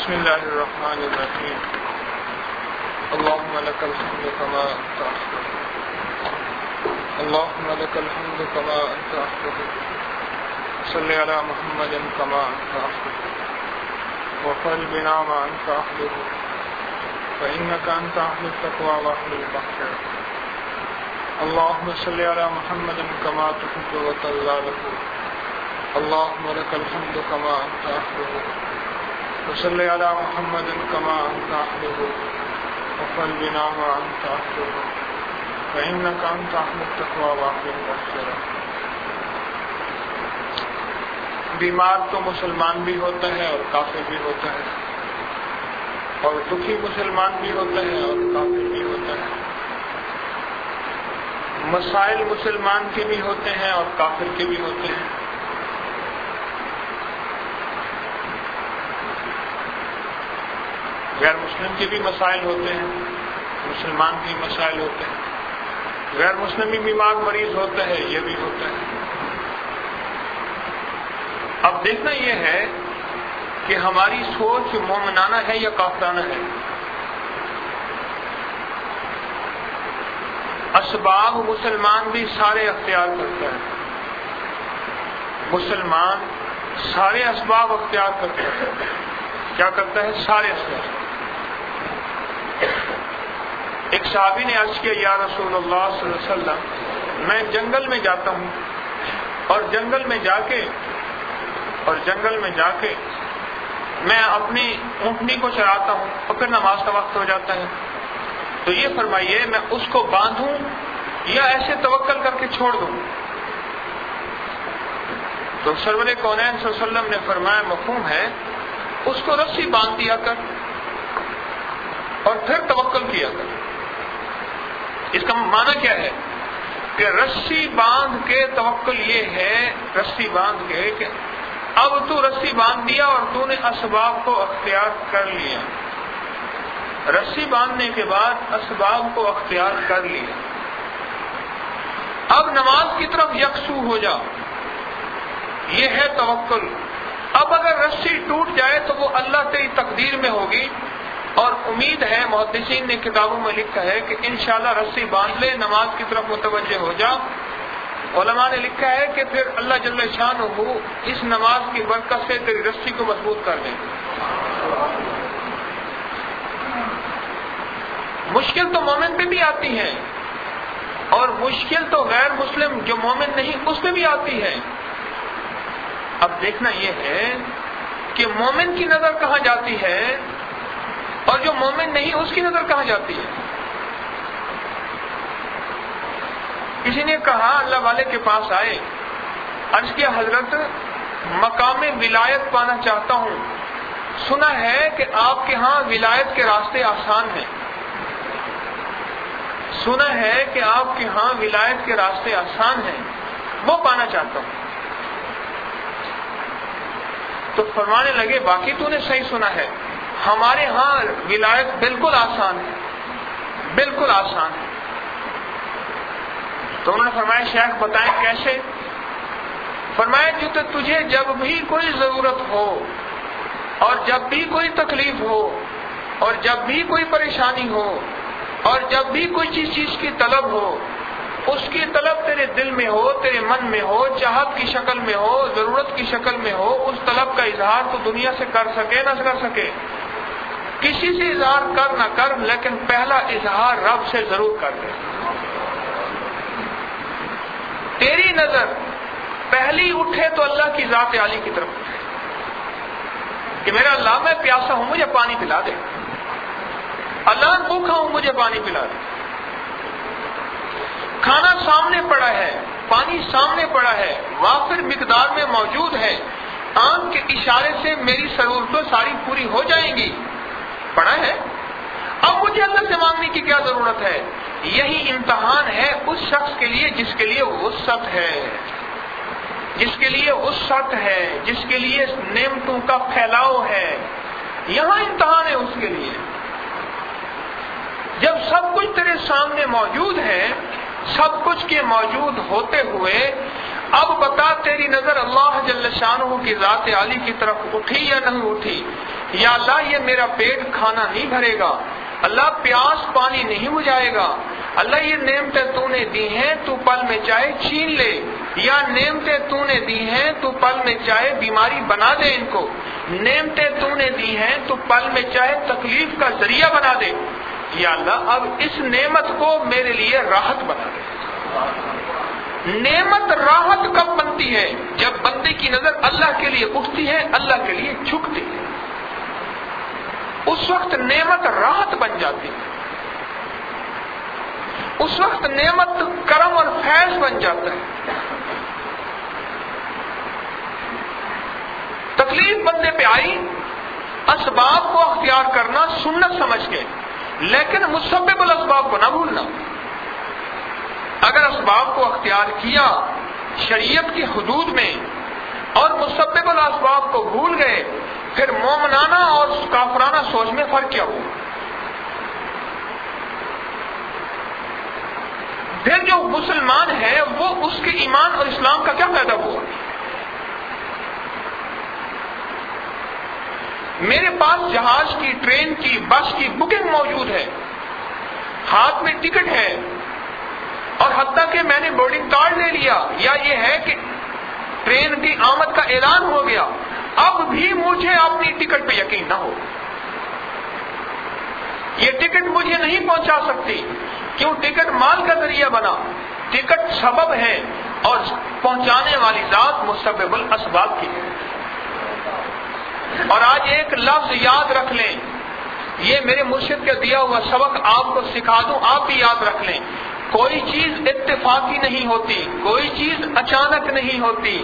بسم الله الرحمن الرحيم. اللهم لك الحمد كما أنت أحمد، اللهم لك الحمد كما أنت أحمد. صل على محمد كما أنت أحمد، وقل بنا ما أنت أحمد، فإنك أنت أهل التقوى وأهل المغفرة. اللهم صل على محمد كما تحب وترضى له. اللهم لك الحمد كما أنت أحمد، وصل على محمد كما أنت أحمد، وقل بنا ما أنت أحمد، فإنك أنت أهل التقوى وأهل المغفرة. بیمار تو مسلمان بھی ہوتا ہے اور کافر بھی ہوتا ہے، اور دکھی مسلمان بھی ہوتا ہے اور کافر بھی ہوتا ہے. مسائل مسلمان کے بھی ہوتے ہیں اور کافر کے بھی ہوتے ہیں. غیر مسلم کے بھی مسائل ہوتے ہیں، مسلمان کے مسائل ہوتے ہیں. غیر مسلم بھی بیمار مریض ہوتا ہے، یہ بھی ہوتا ہے. اب دیکھنا یہ ہے کہ ہماری سوچ مومنانہ ہے یا کافرانہ ہے. اسباب مسلمان بھی سارے اختیار کرتا ہے، مسلمان سارے اسباب اختیار کرتا ہے. کیا کرتا ہے؟ سارے اسباب. ایک صحابی نے عرض کیا، یا رسول اللہ صلی اللہ علیہ وسلم، میں جنگل میں جاتا ہوں اور جنگل میں جا کے میں اپنی اونٹنی کو چراتا ہوں اور پھر نماز کا وقت ہو جاتا ہے، تو یہ فرمائیے میں اس کو باندھوں یا ایسے توکل کر کے چھوڑ دوں؟ تو سرور کونین صلی اللہ علیہ وسلم نے فرمایا، مفہوم ہے، اس کو رسی باندھ دیا کر اور پھر توکل کیا کر. اس کا معنی کیا ہے کہ رسی باندھ کے توکل یہ ہے، رسی باندھ کے کہ اب تو رسی باندھ دیا اور تو نے اسباب کو اختیار کر لیا. رسی باندھنے کے بعد اسباب کو اختیار کر لیا، اب نماز کی طرف یکسو ہو جا. یہ ہے توکل. اب اگر رسی ٹوٹ جائے تو وہ اللہ کی تقدیر میں ہوگی، اور امید ہے، محدثین نے کتابوں میں لکھا ہے کہ انشاءاللہ رسی باندھ لے، نماز کی طرف متوجہ ہو جا. علماء نے لکھا ہے کہ پھر اللہ جل شانہ اس نماز کی برکت سے تیری رسی کو مضبوط کر دیں. مشکل تو مومن پہ بھی آتی ہے، اور مشکل تو غیر مسلم جو مومن نہیں اس پہ بھی آتی ہے. اب دیکھنا یہ ہے کہ مومن کی نظر کہاں جاتی ہے اور جو مومن نہیں اس کی نظر کہاں جاتی ہے. کسی نے کہا، اللہ والے کے پاس آئے، عرض کیا، حضرت مقام ولایت پانا چاہتا ہوں، سنا ہے کہ آپ کے ہاں ولایت کے راستے آسان ہیں. سنا ہے کہ آپ کے ہاں ولایت کے راستے آسان ہیں، وہ پانا چاہتا ہوں. تو فرمانے لگے، باقی تو نے صحیح سنا ہے، ہمارے ہاں ولایت بالکل آسان ہے، بالکل آسان ہے. تو انہوں نے فرمایا، شیخ بتائیں کیسے؟ فرمایا، جو تو تجھے جب بھی کوئی ضرورت ہو اور جب بھی کوئی تکلیف ہو اور جب بھی کوئی پریشانی ہو اور جب بھی کوئی چیز کی طلب ہو، اس کی طلب تیرے دل میں ہو، تیرے من میں ہو، چاہت کی شکل میں ہو، ضرورت کی شکل میں ہو، اس طلب کا اظہار تو دنیا سے کر سکے نہ کر سکے، کسی سے اظہار کر نہ کر، لیکن پہلا اظہار رب سے ضرور کر دے. تیری نظر پہلی اٹھے تو اللہ کی ذات عالی کی طرف اٹھے کہ میرا اللہ، میں پیاسا ہوں، مجھے پانی پلا دے. اللہ، بھوکا ہوں، مجھے پانی پلا دے. کھانا سامنے پڑا ہے، پانی سامنے پڑا ہے، وافر مقدار میں موجود ہے، آنکھ کے اشارے سے میری ضرورتیں ساری پوری ہو جائیں گی، پڑا ہے. اب مجھے اللہ سے مانگنے کی کیا ضرورت ہے؟ یہی امتحان ہے اس شخص کے لیے جس کے لیے وسعت ہے، جس کے لیے وسعت ہے، جس کے لیے نعمتوں کا پھیلاؤ ہے. یہاں امتحان ہے اس کے لیے. جب سب کچھ تیرے سامنے موجود ہے، سب کچھ کے موجود ہوتے ہوئے اب بتا تیری نظر اللہ جل شانہ کی ذات عالی کی طرف اٹھی یا نہیں اٹھی؟ یا اللہ یہ میرا پیٹ کھانا نہیں بھرے گا، اللہ پیاس پانی نہیں بجھائے گا، اللہ یہ نعمتیں تو نے دی ہیں تو پل میں چاہے چھین لے، یا نعمتیں تو نے دی ہیں تو پل میں چاہے بیماری بنا دے ان کو، نعمتیں تو نے دی ہیں تو پل میں چاہے تکلیف کا ذریعہ بنا دے، یا اللہ اب اس نعمت کو میرے لیے راحت بنا دے۔ نعمت راحت کب بنتی ہے؟ جب بندے کی نظر اللہ کے لیے اٹھتی ہے، اللہ کے لیے جھکتی ہے، اس وقت نعمت راحت بن جاتی ہے، اس وقت نعمت کرم اور فیض بن جاتا ہے۔ تکلیف بندے پہ آئی، اسباب کو اختیار کرنا سنت سمجھ کے، لیکن مسبب الاسباب کو نہ بھولنا۔ اگر اسباب کو اختیار کیا شریعت کی حدود میں اور مسبب الاسباب کو بھول گئے، پھر مومنانہ اور کافرانہ سوچ میں فرق کیا ہوا؟ پھر جو مسلمان ہے وہ اس کے ایمان اور اسلام کا کیا فائدہ ہوا؟ میرے پاس جہاز کی، ٹرین کی، بس کی بکنگ موجود ہے، ہاتھ میں ٹکٹ ہے، اور حتیٰ کہ میں نے بورڈنگ کارڈ لے لیا، یا یہ ہے کہ ٹرین کی آمد کا اعلان ہو گیا، اب بھی مجھے اپنی ٹکٹ پہ یقین نہ ہو، یہ ٹکٹ مجھے نہیں پہنچا سکتی، کیوں؟ ٹکٹ مال کا ذریعہ بنا، ٹکٹ سبب ہے اور پہنچانے والی ذات مسبب الاسباب کی ہے۔ اور آج ایک لفظ یاد رکھ لیں، یہ میرے مرشد کا دیا ہوا سبق آپ کو سکھا دوں، آپ بھی یاد رکھ لیں، کوئی چیز اتفاقی نہیں ہوتی، کوئی چیز اچانک نہیں ہوتی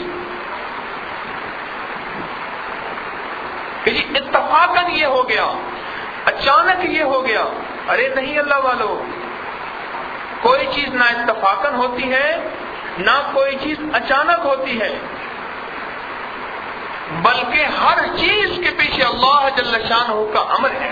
کہ جی اتفاقاً یہ ہو گیا، اچانک یہ ہو گیا، ارے نہیں اللہ والو، کوئی چیز نہ اتفاقاً ہوتی ہے، نہ کوئی چیز اچانک ہوتی ہے، بلکہ ہر چیز کے پیچھے اللہ جل شانہ کا امر ہے۔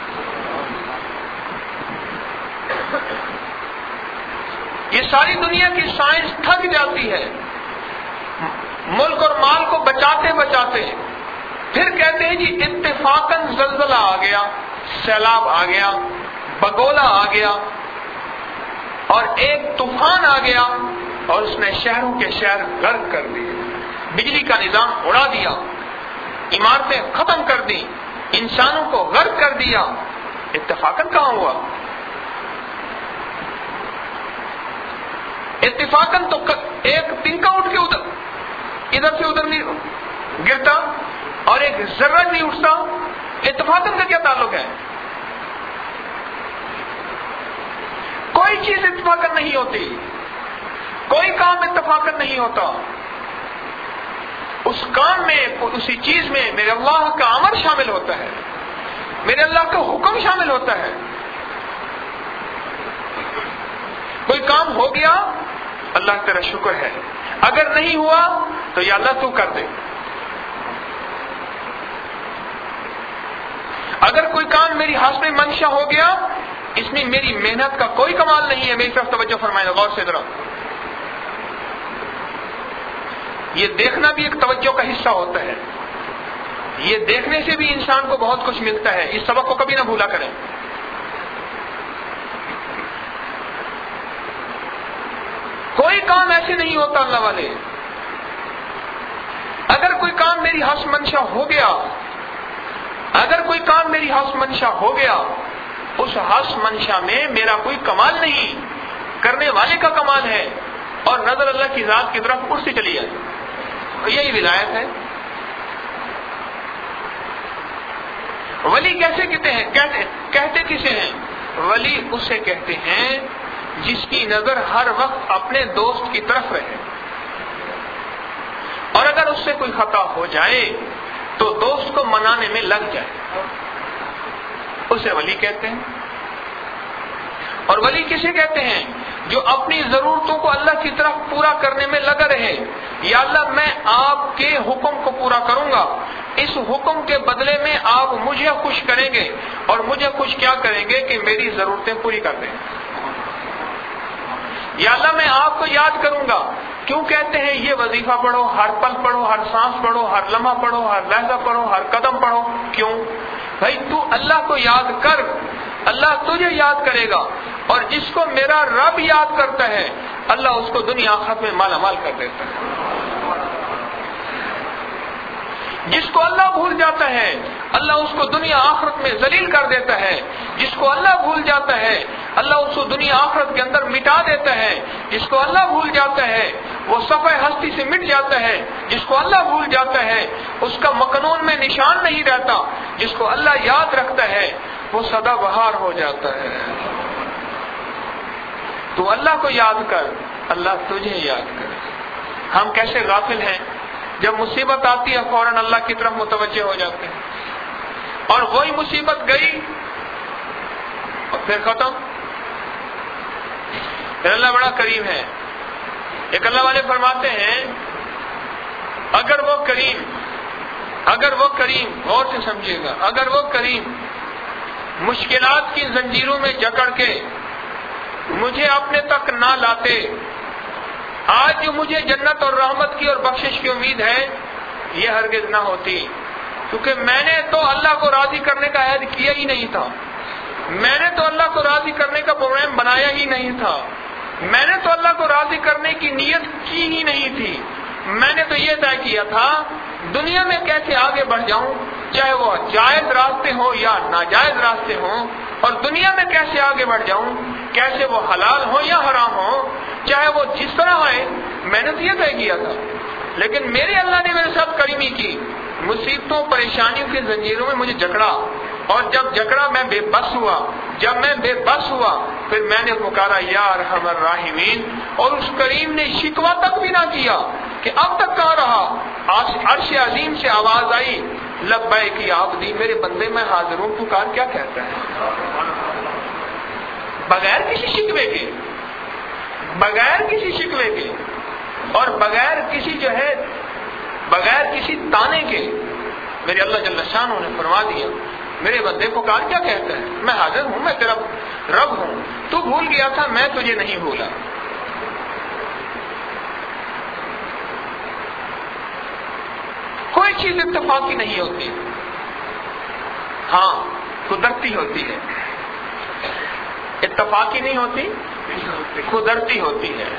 یہ ساری دنیا کی سائنس تھک جاتی ہے ملک اور مال کو بچاتے بچاتے، پھر کہتے ہیں جی اتفاقاً زلزلہ آ گیا، سیلاب آ گیا، بگولا آ گیا، اور ایک طوفان آ گیا اور اس نے شہروں کے شہر غرق کر دیے، بجلی کا نظام اڑا دیا، عمارتیں ختم کر دی، انسانوں کو غرق کر دیا۔ اتفاقاً کہاں ہوا؟ اتفاقاً تو ایک تنکا اٹھ کے ادھر سے ادھر نہیں گرتا اور ایک ذرہ نہیں اٹھتا، اتفاقاً کا کیا تعلق ہے؟ کوئی چیز اتفاقاً نہیں ہوتی، کوئی کام اتفاقاً نہیں ہوتا، اس کام میں، اسی چیز میں میرے اللہ کا امر شامل ہوتا ہے، میرے اللہ کا حکم شامل ہوتا ہے۔ کوئی کام ہو گیا، اللہ تیرا شکر ہے، اگر نہیں ہوا تو یا اللہ تو کر دے۔ اگر کوئی کام میری حسب منشا ہو گیا، اس میں میری محنت کا کوئی کمال نہیں ہے، میری طرف توجہ فرمائے غور سے ذرا۔ یہ دیکھنا بھی ایک توجہ کا حصہ ہوتا ہے، یہ دیکھنے سے بھی انسان کو بہت کچھ ملتا ہے، اس سبق کو کبھی نہ بھولا کریں۔ کوئی کام ایسے نہیں ہوتا اللہ والے، اگر کوئی کام میری حسب منشا ہو گیا، اگر کوئی کام میری حسب منشا ہو گیا، اس حسب منشا میں میرا کوئی کمال نہیں، کرنے والے کا کمال ہے، اور نظر اللہ کی ذات کی طرف اٹھ سے چلی جائے، یہی ولایت ہے۔ ولی کیسے کہتے ہیں؟ کہتے کسے ہیں؟ ولی اسے کہتے ہیں جس کی نظر ہر وقت اپنے دوست کی طرف رہے، اور اگر اس سے کوئی خطا ہو جائے تو دوست کو منانے میں لگ جائے، اسے ولی کہتے ہیں۔ اور ولی کسے کہتے ہیں؟ جو اپنی ضرورتوں کو اللہ کی طرف پورا کرنے میں لگا رہے، یا اللہ میں آپ کے حکم کو پورا کروں گا، اس حکم کے بدلے میں آپ مجھے خوش کریں گے، اور مجھے خوش کیا کریں گے کہ میری ضرورتیں پوری کر دیں۔ یا اللہ میں آپ کو یاد کروں گا، کیوں کہتے ہیں یہ وظیفہ پڑھو، ہر پل پڑھو، ہر سانس پڑھو، ہر لمحہ پڑھو، ہر لحظہ پڑھو، ہر قدم پڑھو، کیوں؟ بھائی تو اللہ کو یاد کر، اللہ تجھے یاد کرے گا، اور جس کو میرا رب یاد کرتا ہے اللہ اس کو دنیا آخرت میں مالا مال کر دیتا ہے۔ جس کو اللہ بھول جاتا ہے اللہ اس کو دنیا آخرت میں ذلیل کر دیتا ہے۔ جس کو اللہ بھول جاتا ہے اللہ اس کو دنیا آخرت کے اندر مٹا دیتا ہے۔ جس کو اللہ بھول جاتا ہے وہ صفحہ ہستی سے مٹ جاتا ہے۔ جس کو اللہ بھول جاتا ہے اس کا مکنون میں نشان نہیں رہتا۔ جس کو اللہ یاد رکھتا ہے وہ سدا بہار ہو جاتا ہے۔ تو اللہ کو یاد کر، اللہ تجھے یاد کر۔ ہم کیسے غافل ہیں، جب مصیبت آتی ہے فوراً اللہ کی طرف متوجہ ہو جاتے ہیں، اور وہی مصیبت گئی اور پھر ختم۔ پھر اللہ بڑا کریم ہے۔ ایک اللہ والے فرماتے ہیں اگر وہ کریم غور سے سمجھیے گا، اگر وہ کریم مشکلات کی زنجیروں میں جکڑ کے مجھے اپنے تک نہ لاتے، آج جو مجھے جنت اور رحمت کی اور بخشش کی امید ہے یہ ہرگز نہ ہوتی، کیونکہ میں نے تو اللہ کو راضی کرنے کا عہد کیا ہی نہیں تھا، میں نے تو اللہ کو راضی کرنے کا پروگرام بنایا ہی نہیں تھا، میں نے تو اللہ کو راضی کرنے کی نیت کی ہی نہیں تھی۔ میں نے تو یہ طے کیا تھا دنیا میں کیسے آگے بڑھ جاؤں، چاہے وہ جائز راستے ہوں یا ناجائز راستے ہوں، اور دنیا میں کیسے آگے بڑھ جاؤں، کیسے وہ حلال ہوں یا حرام ہوں، چاہے وہ جس طرح آئے، میں نے تو یہ طے کیا تھا۔ لیکن میرے اللہ نے میرے ساتھ کریمی کی، مصیبتوں پریشانیوں کی زنجیروں میں مجھے جکڑا، اور جب جکڑا میں بے بس ہوا، جب میں بے بس ہوا پھر میں نے پکارا یا ارحم الراحمین، اور اس کریم نے شکوہ تک بھی نہ کیا کہ اب تک کہاں رہا۔ عرش عظیم سے آواز آئی لبیک یا عبدی، میرے بندے میں حاضر ہوں، پکار کیا کہتا ہے، بغیر کسی شکوے کے، بغیر کسی شکوے کے، اور بغیر کسی تانے کے میرے اللہ جل شانہ نے فرما دیا میرے بندے پکار کیا کہتا ہے، میں حاضر ہوں، میں تیرا رب ہوں، تو بھول گیا تھا میں تجھے نہیں بھولا۔ کوئی چیز اتفاقی نہیں ہوتی، ہاں قدرتی ہوتی ہے، اتفاقی نہیں ہوتی، قدرتی ہوتی ہے۔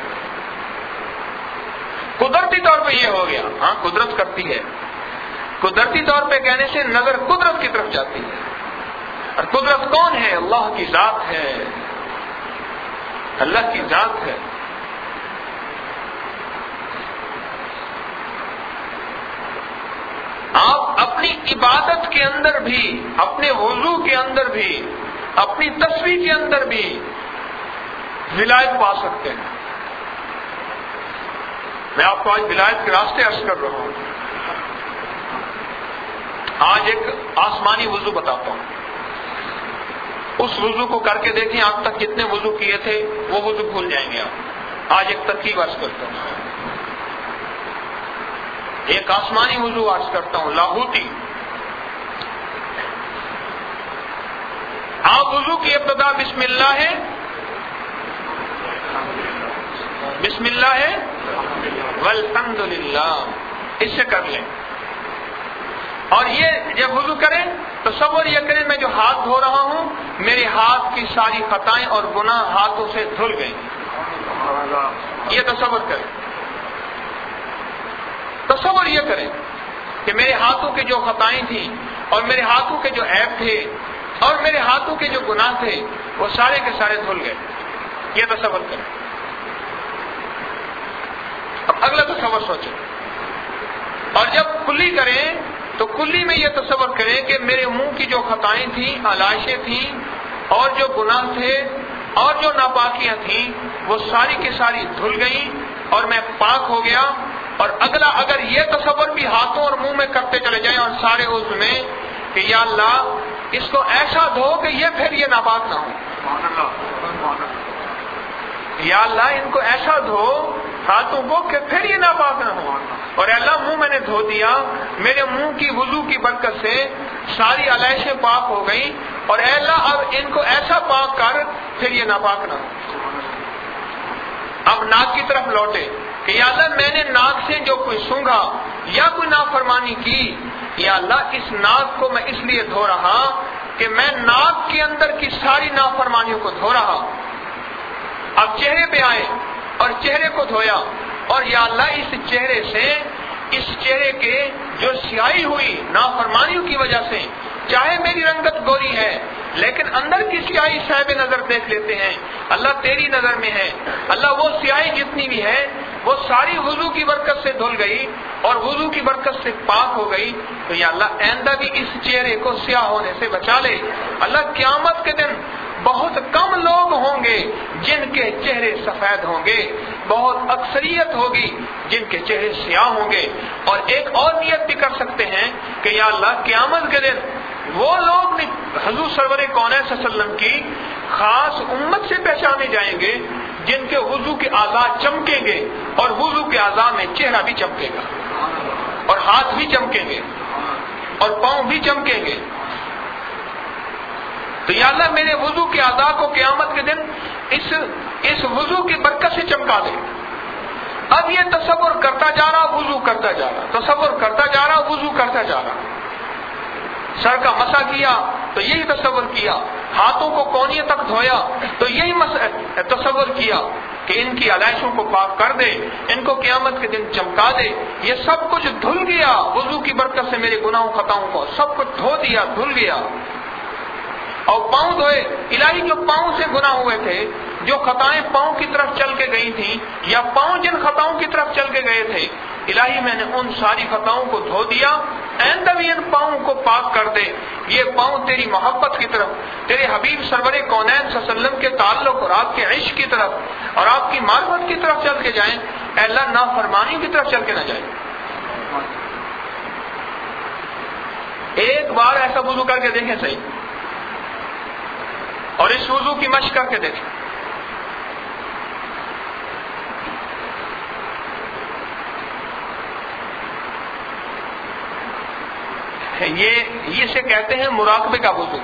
قدرتی طور پہ یہ ہو گیا، ہاں قدرت کرتی ہے، قدرتی طور پہ کہنے سے نظر قدرت کی طرف جاتی ہے، اور قدرت کون ہے؟ اللہ کی ذات ہے، اللہ کی ذات ہے۔ آپ اپنی عبادت کے اندر بھی، اپنے وضو کے اندر بھی، اپنی تسبیح کے اندر بھی ولایت پا سکتے ہیں۔ میں آپ کو آج ولایت کے راستے عرض کر رہا ہوں۔ آج ایک آسمانی وضو بتاتا ہوں، اس وضو کو کر کے دیکھیں آپ تک جتنے وضو کیے تھے وہ وضو بھول جائیں گے آپ۔ آج ایک ترکیب عرض کرتا ہوں، ایک آسمانی وضو عرض کرتا ہوں، لاہوتی۔ آپ وضو کی ابتدا بسم اللہ ہے، بسم اللہ ہے والحمد للہ، اس سے کر لیں۔ اور یہ جب وضو کریں تصور یہ کریں میں جو ہاتھ دھو رہا ہوں میرے ہاتھ کی ساری خطائیں اور گناہ ہاتھوں سے دھل گئیں، یہ تصور کریں۔ تصور یہ کریں کہ میرے ہاتھوں کے جو خطائیں تھیں اور میرے ہاتھوں کے جو عیب تھے اور میرے ہاتھوں کے جو گناہ تھے وہ سارے کے سارے دھل گئے، یہ تصور کریں۔ اب اگلا تصور سوچیں، اور جب کلی کریں تو کلی میں یہ تصور کریں کہ میرے منہ کی جو خطائیں تھیں، علائشیں تھیں اور جو گناہ تھے اور جو ناپاکیاں تھیں وہ ساری کی ساری دھل گئیں اور میں پاک ہو گیا۔ اور اگلا اگر یہ تصور بھی ہاتھوں اور منہ میں کرتے چلے جائیں اور سارے عضو میں کہ یا اللہ اس کو ایسا دھو کہ یہ پھر یہ ناپاک نہ ہو، یا اللہ ان کو ایسا دھو ہاتھوں کو کہ پھر یہ ناپاک نہ ہو، اور اللہ منہ میں نے دھو دیا، میرے منہ کی وضو کی برکت سے ساری علائشیں پاک ہو گئی، اور اے اللہ اب ان کو ایسا پاک کر پھر یہ ناپاک نہ ہو۔ اب ناک کی طرف لوٹے کہ یا اللہ میں نے ناک سے جو کوئی سونگھا یا کوئی نافرمانی کی یا اللہ اس ناک کو میں اس لیے دھو رہا کہ میں ناک کے اندر کی ساری نافرمانیوں کو دھو رہا. اب چہرے پہ آئے اور چہرے کو دھویا، اور یا اللہ اس چہرے سے، اس چہرے کے جو سیاہی ہوئی نافرمانیوں کی وجہ سے، چاہے میری رنگت گوری ہے لیکن اندر کی سیاہی صاحب نظر دیکھ لیتے ہیں، اللہ تیری نظر میں ہے. اللہ وہ سیاہی جتنی بھی ہے وہ ساری وضو کی برکت سے دھل گئی اور وضو کی برکت سے پاک ہو گئی. تو یا اللہ آئندہ بھی اس چہرے کو سیاہ ہونے سے بچا لے. اللہ قیامت کے دن بہت کم لوگ ہوں گے جن کے چہرے سفید ہوں گے، بہت اکثریت ہوگی جن کے چہرے سیاہ ہوں گے. اور ایک اور نیت بھی کر سکتے ہیں کہ یا اللہ قیامت کے دن وہ لوگ حضور سرور کونین صلی اللہ علیہ وسلم کی خاص امت سے پہچانے جائیں گے جن کے وضو کے اعضاء چمکیں گے، اور وضو کے اعضاء میں چہرہ بھی چمکے گا اور ہاتھ بھی چمکیں گے اور پاؤں بھی چمکیں گے. تو یا اللہ میرے وضو کے اعضاء کو قیامت کے دن اس وضو کی برکت سے چمکا دے. اب یہ تصور کرتا جا رہا، وضو کرتا جا رہا، تصور کرتا جا رہا، وضو کرتا جا رہا. سر کا مسح کیا تو یہی تصور کیا، ہاتھوں کو کونیے تک دھویا تو یہی تصور کیا کہ ان کی علائشوں کو پاک کر دے، ان کو قیامت کے دن چمکا دے. یہ سب کچھ دھل گیا وضو کی برکت سے، میرے گناہوں خطاؤں کو سب کچھ دھو دیا، دھل گیا. اور پاؤں دھوئے، الہی جو پاؤں سے گناہ ہوئے تھے، جو خطائیں پاؤں کی طرف چل کے گئی تھیں یا پاؤں جن خطاؤں کی طرف چل کے گئے تھے، الہی میں نے ان ساری خطاؤں کو دھو دیا. آئندہ بھی ان پاؤں کو پاک کر دے. یہ پاؤں تیری محبت کی طرف، تیرے حبیب سرور کونین صلی اللہ علیہ وسلم کے تعلق اور آپ کے عشق کی طرف اور آپ کی معرفت کی طرف چل کے جائیں. اے اللہ نافرمانی کی طرف چل کے نہ جائیں. ایک بار ایسا وضو کر کے دیکھیں صحیح، اور اس وضو کی مشق کر کے دیکھیں. یہ اسے کہتے ہیں مراقبے کا وضو.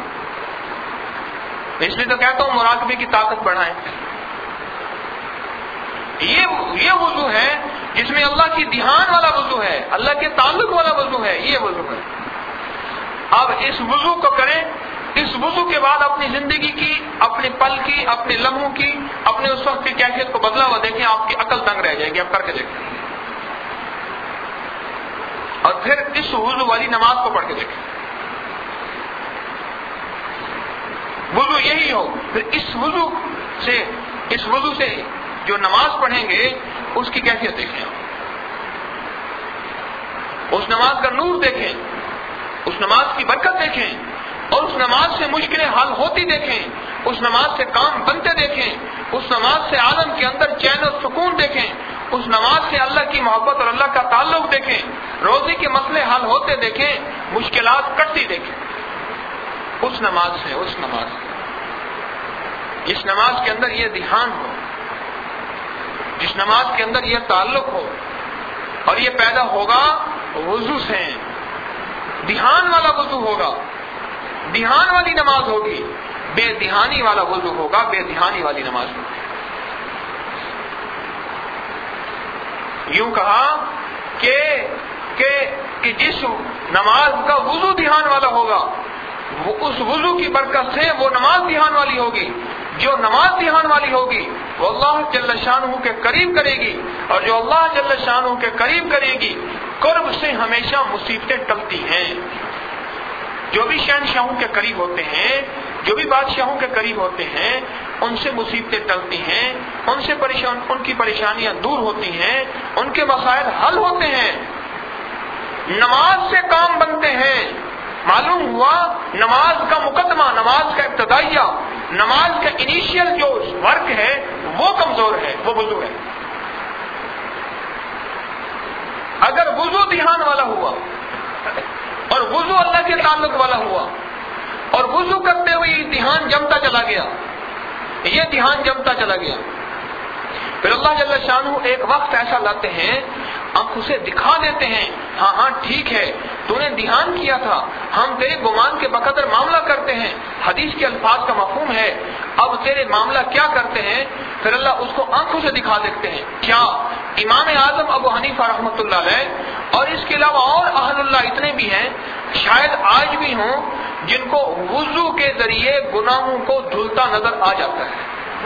اس لیے تو کہتا ہوں مراقبے کی طاقت بڑھائیں. یہ وضو ہے جس میں اللہ کی دھیان والا وضو ہے، اللہ کے تعلق والا وضو ہے. یہ وضو ہے. اب اس وضو کو کریں. اس وضو کے بعد اپنی زندگی کی، اپنے پل کی، اپنے لمحوں کی، اپنے اس وقت کی کیفیت کو بدلا ہوا دیکھیں. آپ کی عقل دنگ رہ جائے گی. اب کر کے دیکھیں اور پھر اس وضو والی نماز کو پڑھ کے دیکھیں. وضو یہی ہو، پھر اس وضو سے جو نماز پڑھیں گے اس کی کیفیت دیکھیں. اس نماز کا نور دیکھیں، اس نماز کی برکت دیکھیں، اور اس نماز سے مشکلیں حل ہوتی دیکھیں، اس نماز سے کام بنتے دیکھیں، اس نماز سے عالم کے اندر چین و سکون دیکھیں، اس نماز سے اللہ کی محبت اور اللہ کا تعلق دیکھیں، روزی کے مسئلے حل ہوتے دیکھیں، مشکلات کٹتی دیکھیں. اس نماز سے جس نماز کے اندر یہ دھیان ہو، جس نماز کے اندر یہ تعلق ہو، اور یہ پیدا ہوگا وضو سے. دھیان والا وضو ہوگا، دھیان والی نماز ہوگی. بے دھیانی والا وضو ہوگا، بے دھیانی والی نماز ہوگی. یوں کہا کہ جس نماز کا وضو دھیان والا ہوگا، وہ اس وضو کی برکت سے وہ نماز دھیان والی ہوگی. جو نماز دھیان والی ہوگی وہ اللہ جل شانہ کے قریب کرے گی، اور جو اللہ جل شانہ کے قریب کرے گی قرب سے ہمیشہ مصیبتیں ٹلتی ہیں. جو بھی شہنشاہوں کے قریب ہوتے ہیں، جو بھی بادشاہوں کے قریب ہوتے ہیں، ان سے مصیبتیں ٹلتی ہیں، ان کی پریشانیاں دور ہوتی ہیں، ان کے مسائل حل ہوتے ہیں. نماز سے کام بنتے ہیں. معلوم ہوا نماز کا مقدمہ، نماز کا ابتدائیہ، نماز کا انیشیل جو ورک ہے وہ کمزور ہے، وہ وضو ہے. اگر وضو دھیان والا ہوا اور وضو اللہ کے تعلق والا ہوا، اور وضو کرتے ہوئے یہ دھیان جمتا چلا گیا، یہ دھیان جمتا چلا گیا، پھر اللہ جل شانہ ایک وقت ایسا لاتے ہیں، ہم اسے دکھا دیتے ہیں، ہاں ٹھیک ہے تو نے دھیان کیا تھا، ہم تیرے گمان کے بقدر معاملہ کرتے ہیں. حدیث کے الفاظ کا مفہوم ہے. اب تیرے معاملہ کیا کرتے ہیں پھر اللہ اس کو آنکھوں سے دکھا دیتے ہیں. کیا امام اعظم ابو حنیفہ رحمۃ اللہ علیہ اور اس کے علاوہ اور اہل اللہ اتنے بھی ہیں شاید آج بھی ہوں جن کو وضو کے ذریعے گناہوں کو دھلتا نظر آ جاتا ہے.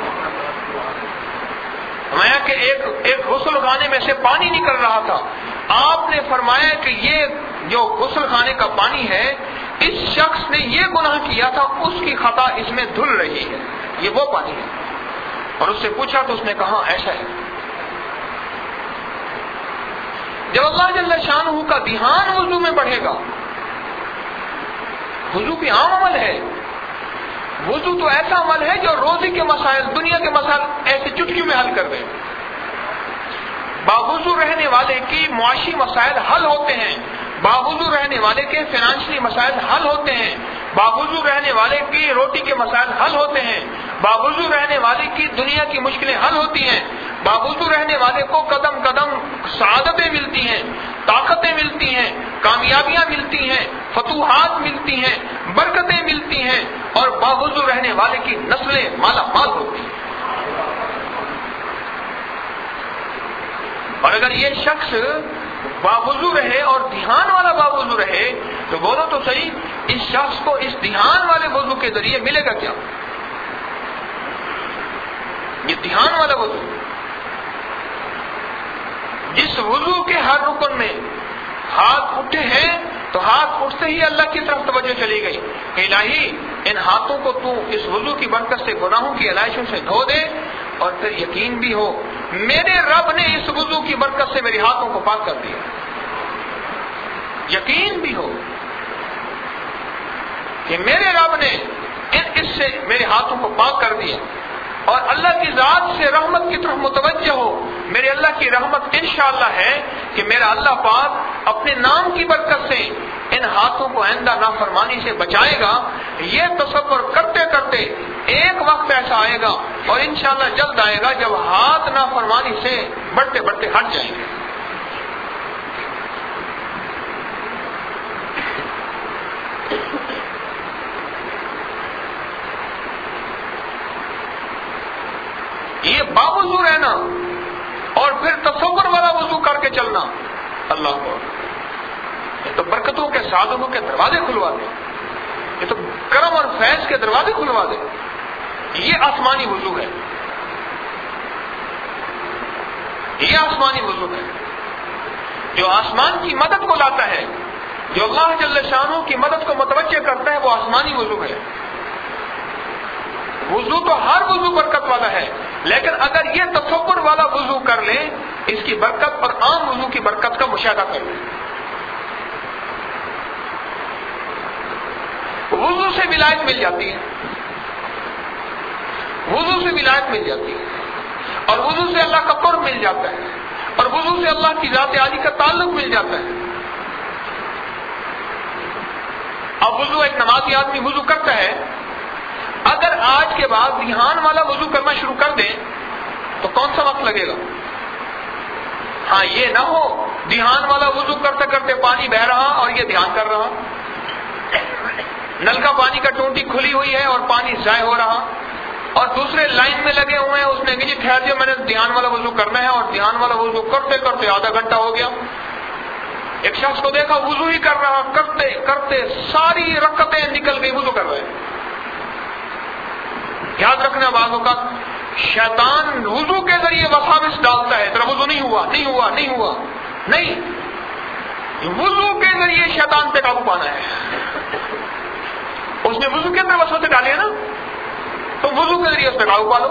میں کہ ایک غسل خانے میں سے پانی نکل رہا تھا, آپ نے فرمایا کہ یہ جو غسل خانے کا پانی ہے اس شخص نے یہ گناہ کیا تھا, اس کی خطا اس میں دھل رہی ہے, یہ وہ پانی ہے. اور اس سے پوچھا تو اس نے کہا ایسا ہے. جب اللہ جل شانہ کا دھیان وضو میں بڑھے گا, وضو بھی عام عمل ہے, وضو تو ایسا عمل ہے جو روزی کے مسائل, دنیا کے مسائل ایسے چٹکیوں میں حل کر دے. باوضو رہنے والے کی معاشی مسائل حل ہوتے ہیں, باوضو رہنے والے کے فائنانشلی مسائل حل ہوتے ہیں, باوضو رہنے والے کی روٹی کے مسائل حل ہوتے ہیں, باوضو رہنے والے کی دنیا کی مشکلیں حل ہوتی ہیں, باوضو رہنے والے کو قدم قدم سعادتیں ملتی ہیں, طاقتیں ملتی ہیں, کامیابیاں ملتی ہیں, فتوحات ملتی ہیں, برکتیں ملتی ہیں, اور باوضو رہنے والے کی نسلیں مالا مال ہوتی ہیں. اور اگر یہ شخص باوضو رہے اور دھیان والا باوضو رہے تو بولو تو صحیح, اس شخص کو اس دھیان والے وضو کے ذریعے ملے گا کیا؟ یہ دھیان والا وضو, جس وضو کے ہر رکن میں ہاتھ اٹھے ہیں تو ہاتھ اٹھتے ہی اللہ کی طرف توجہ چلی گئی کہ الہی ان ہاتھوں کو تو اس وضو کی برکت سے گناہوں کی علائشوں سے دھو دے, اور پھر یقین بھی ہو میرے رب نے اس وضو کی برکت سے میرے ہاتھوں کو پاک کر دیا, یقین بھی ہو کہ میرے رب نے اس سے میرے ہاتھوں کو پاک کر دیا, اور اللہ کی ذات سے رحمت کی طرف متوجہ ہو. میرے اللہ کی رحمت انشاءاللہ ہے کہ میرا اللہ پاک اپنے نام کی برکت سے ان ہاتھوں کو آئندہ نافرمانی سے بچائے گا. یہ تصور کرتے کرتے ایک وقت ایسا آئے گا, اور انشاءاللہ جلد آئے گا, جب ہاتھ نافرمانی سے بڑھتے بڑھتے ہٹ جائیں گے. یہ باوضو رہنا اور پھر تصور والا وضو کر کے چلنا, اللہ کو یہ تو برکتوں کے سادھنوں کے دروازے کھلوا دے, یہ تو کرم اور فیض کے دروازے کھلوا دے. یہ آسمانی وضو ہے, یہ آسمانی وضو ہے جو آسمان کی مدد کو لاتا ہے, جو اللہ جل شانہ کی مدد کو متوجہ کرتا ہے, وہ آسمانی وضو ہے. وضو تو ہر وضو برکت والا ہے, لیکن اگر یہ تصور والا وضو کر لیں اس کی برکت اور عام وضو کی برکت کا مشاہدہ کر لیں. وضو سے ولایت مل جاتی ہے, وضو سے ولایت مل جاتی ہے, اور وضو سے اللہ کا قرب مل جاتا ہے, اور وضو سے اللہ کی ذات عالی کا تعلق مل جاتا ہے. اب وضو ایک نمازی آدمی وضو کرتا ہے, اگر آج کے بعد دھیان والا وضو کرنا شروع کر دیں تو کون سا وقت لگے گا؟ ہاں یہ نہ ہو دھیان والا وضو کرتے کرتے پانی بہ رہا اور یہ دھیان کر رہا, نل کا پانی کا ٹونٹی کھلی ہوئی ہے اور پانی ضائع ہو رہا, اور دوسرے لائن میں لگے ہوئے ہیں, اس نے کہ جی ٹھہر جائے میں نے دھیان والا وضو کرنا ہے, اور دھیان والا وضو کرتے کرتے آدھا گھنٹہ ہو گیا. ایک شخص کو دیکھا وضو ہی کر رہا, کرتے کرتے ساری رکعتیں نکل گئی, وضو کر رہے. یاد رکھنا بعضوں کا شیطان وضو کے ذریعے وساوس ڈالتا ہے, تیرا وضو نہیں ہوا نہیں ہوا نہیں ہوا, نہیں, وضو کے ذریعے شیطان پہ قابو پانا ہے. اس نے وضو کے اندر وسوسے ڈالے ہیں نا, تو وضو کے ذریعے اس پہ قابو پا لو.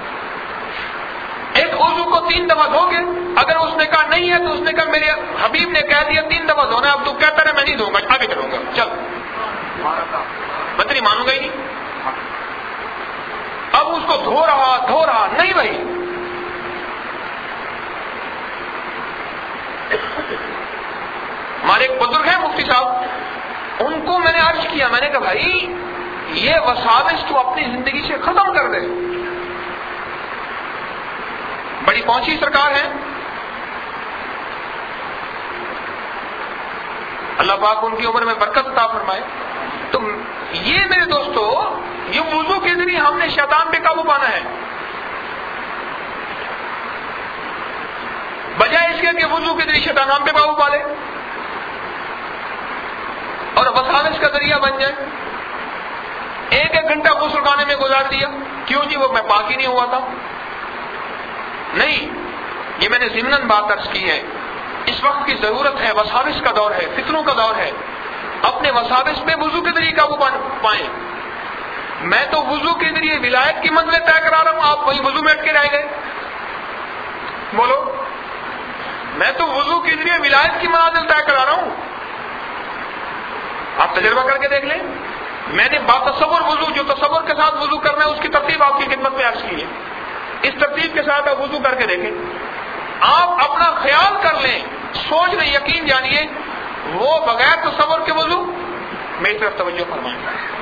ایک وضو کو 3 دفعہ دھو گے, اگر اس نے کہا نہیں ہے تو اس نے کہا میرے حبیب نے کہہ دیا 3 دفعہ دھونا ہے, اب تو کہتا ہے میں نہیں دھوں گا, آگے کروں گا, چل میں تیری مانوں گا ہی نہیں. اب اس کو دھو رہا نہیں بھائی, ہمارے ایک بزرگ ہیں مفتی صاحب, ان کو میں نے عرض کیا, میں نے کہا بھائی یہ وساوس تو اپنی زندگی سے ختم کر دے. بڑی پہنچی سرکار ہے, اللہ پاک ان کی عمر میں برکت عطا فرمائے. تو یہ میرے دوستو, یہ وضو کے ذریعے ہم نے شیطان پہ قابو پانا ہے. بجائے اس کے کہ وضو کے ذریعے شیطان ہم پہ قابو پا لے اور وساوس کا ذریعہ بن جائے. ایک گھنٹہ غسل خانے میں گزار دیا, کیوں جی وہ میں پاک ہی نہیں ہوا تھا. نہیں, یہ میں نے ضمناً بات عرض کی ہے. اس وقت کی ضرورت ہے, وساوس کا دور ہے, فتنوں کا دور ہے. اپنے وساوس میں وضو کے ذریعے قابو پائیں. میں تو وضو کے ذریعے ولایت کی منزلیں طے کرا رہا ہوں, آپ وہی وضو میں اٹکے رہ گئے. بولو, میں تو وضو کے ذریعے ولایت کی منازل طے کرا رہا ہوں. آپ تجربہ کر کے دیکھ لیں. میں نے باتصور وضو, جو تصور کے ساتھ وضو کرنا ہے اس کی ترتیب آپ کی خدمت میں عرض کی ہے. اس ترتیب کے ساتھ آپ وضو کر کے دیکھیں. آپ اپنا خیال کر لیں, سوچ لیں, یقین جانیے وہ بغیر تصور کے وضو, میری طرف توجہ فرمائیں,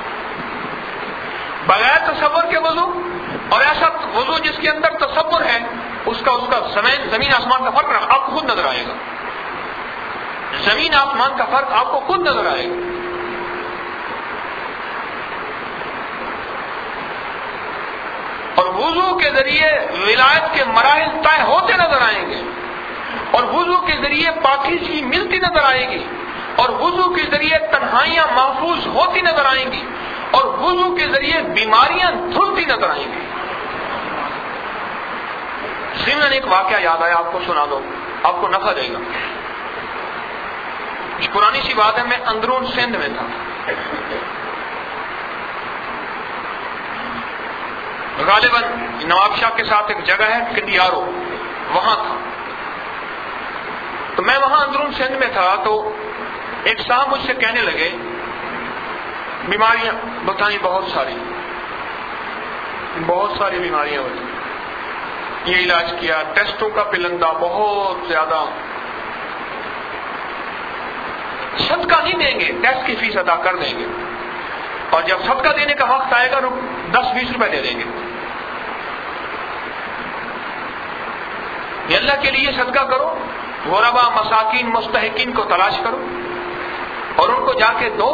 بغیر تصور کے وضو اور ایسا وضو جس کے اندر تصور ہے, اس کا زمین آسمان کا فرق آپ کو خود نظر آئے گا. زمین آسمان کا فرق آپ کو خود نظر آئے گا. اور وضو کے ذریعے ولایت کے مراحل طے ہوتے نظر آئیں گے, اور وضو کے ذریعے پاکیزگی ملتی نظر آئے گی, اور وضو کے ذریعے تنہائیاں محفوظ ہوتی نظر آئیں گی, اور وضو کے ذریعے بیماریاں دھلتی نظر آئیں گی. ضمن ایک واقعہ یاد آیا, آپ کو سنا دو, آپ کو نفع دے گا. پرانی سی بات ہے, میں اندرون سندھ میں تھا, غالباً نواب شاہ کے ساتھ ایک جگہ ہے کنڈیارو, وہاں تھا. تو میں وہاں اندرون سندھ میں تھا, تو ایک صاحب مجھ سے کہنے لگے بیماریاں بتائیں, بہت ساری بیماریاں بتائیں, یہ علاج کیا, ٹیسٹوں کا پلندہ بہت زیادہ, صدقہ نہیں دیں گے, ٹیسٹ کی فیس ادا کر دیں گے, اور جب صدقہ دینے کا وقت آئے گا 10-20 روپے دے دیں گے. یہ اللہ کے لیے صدقہ کرو, غربا, مساکین, مستحقین کو تلاش کرو اور ان کو جا کے دو,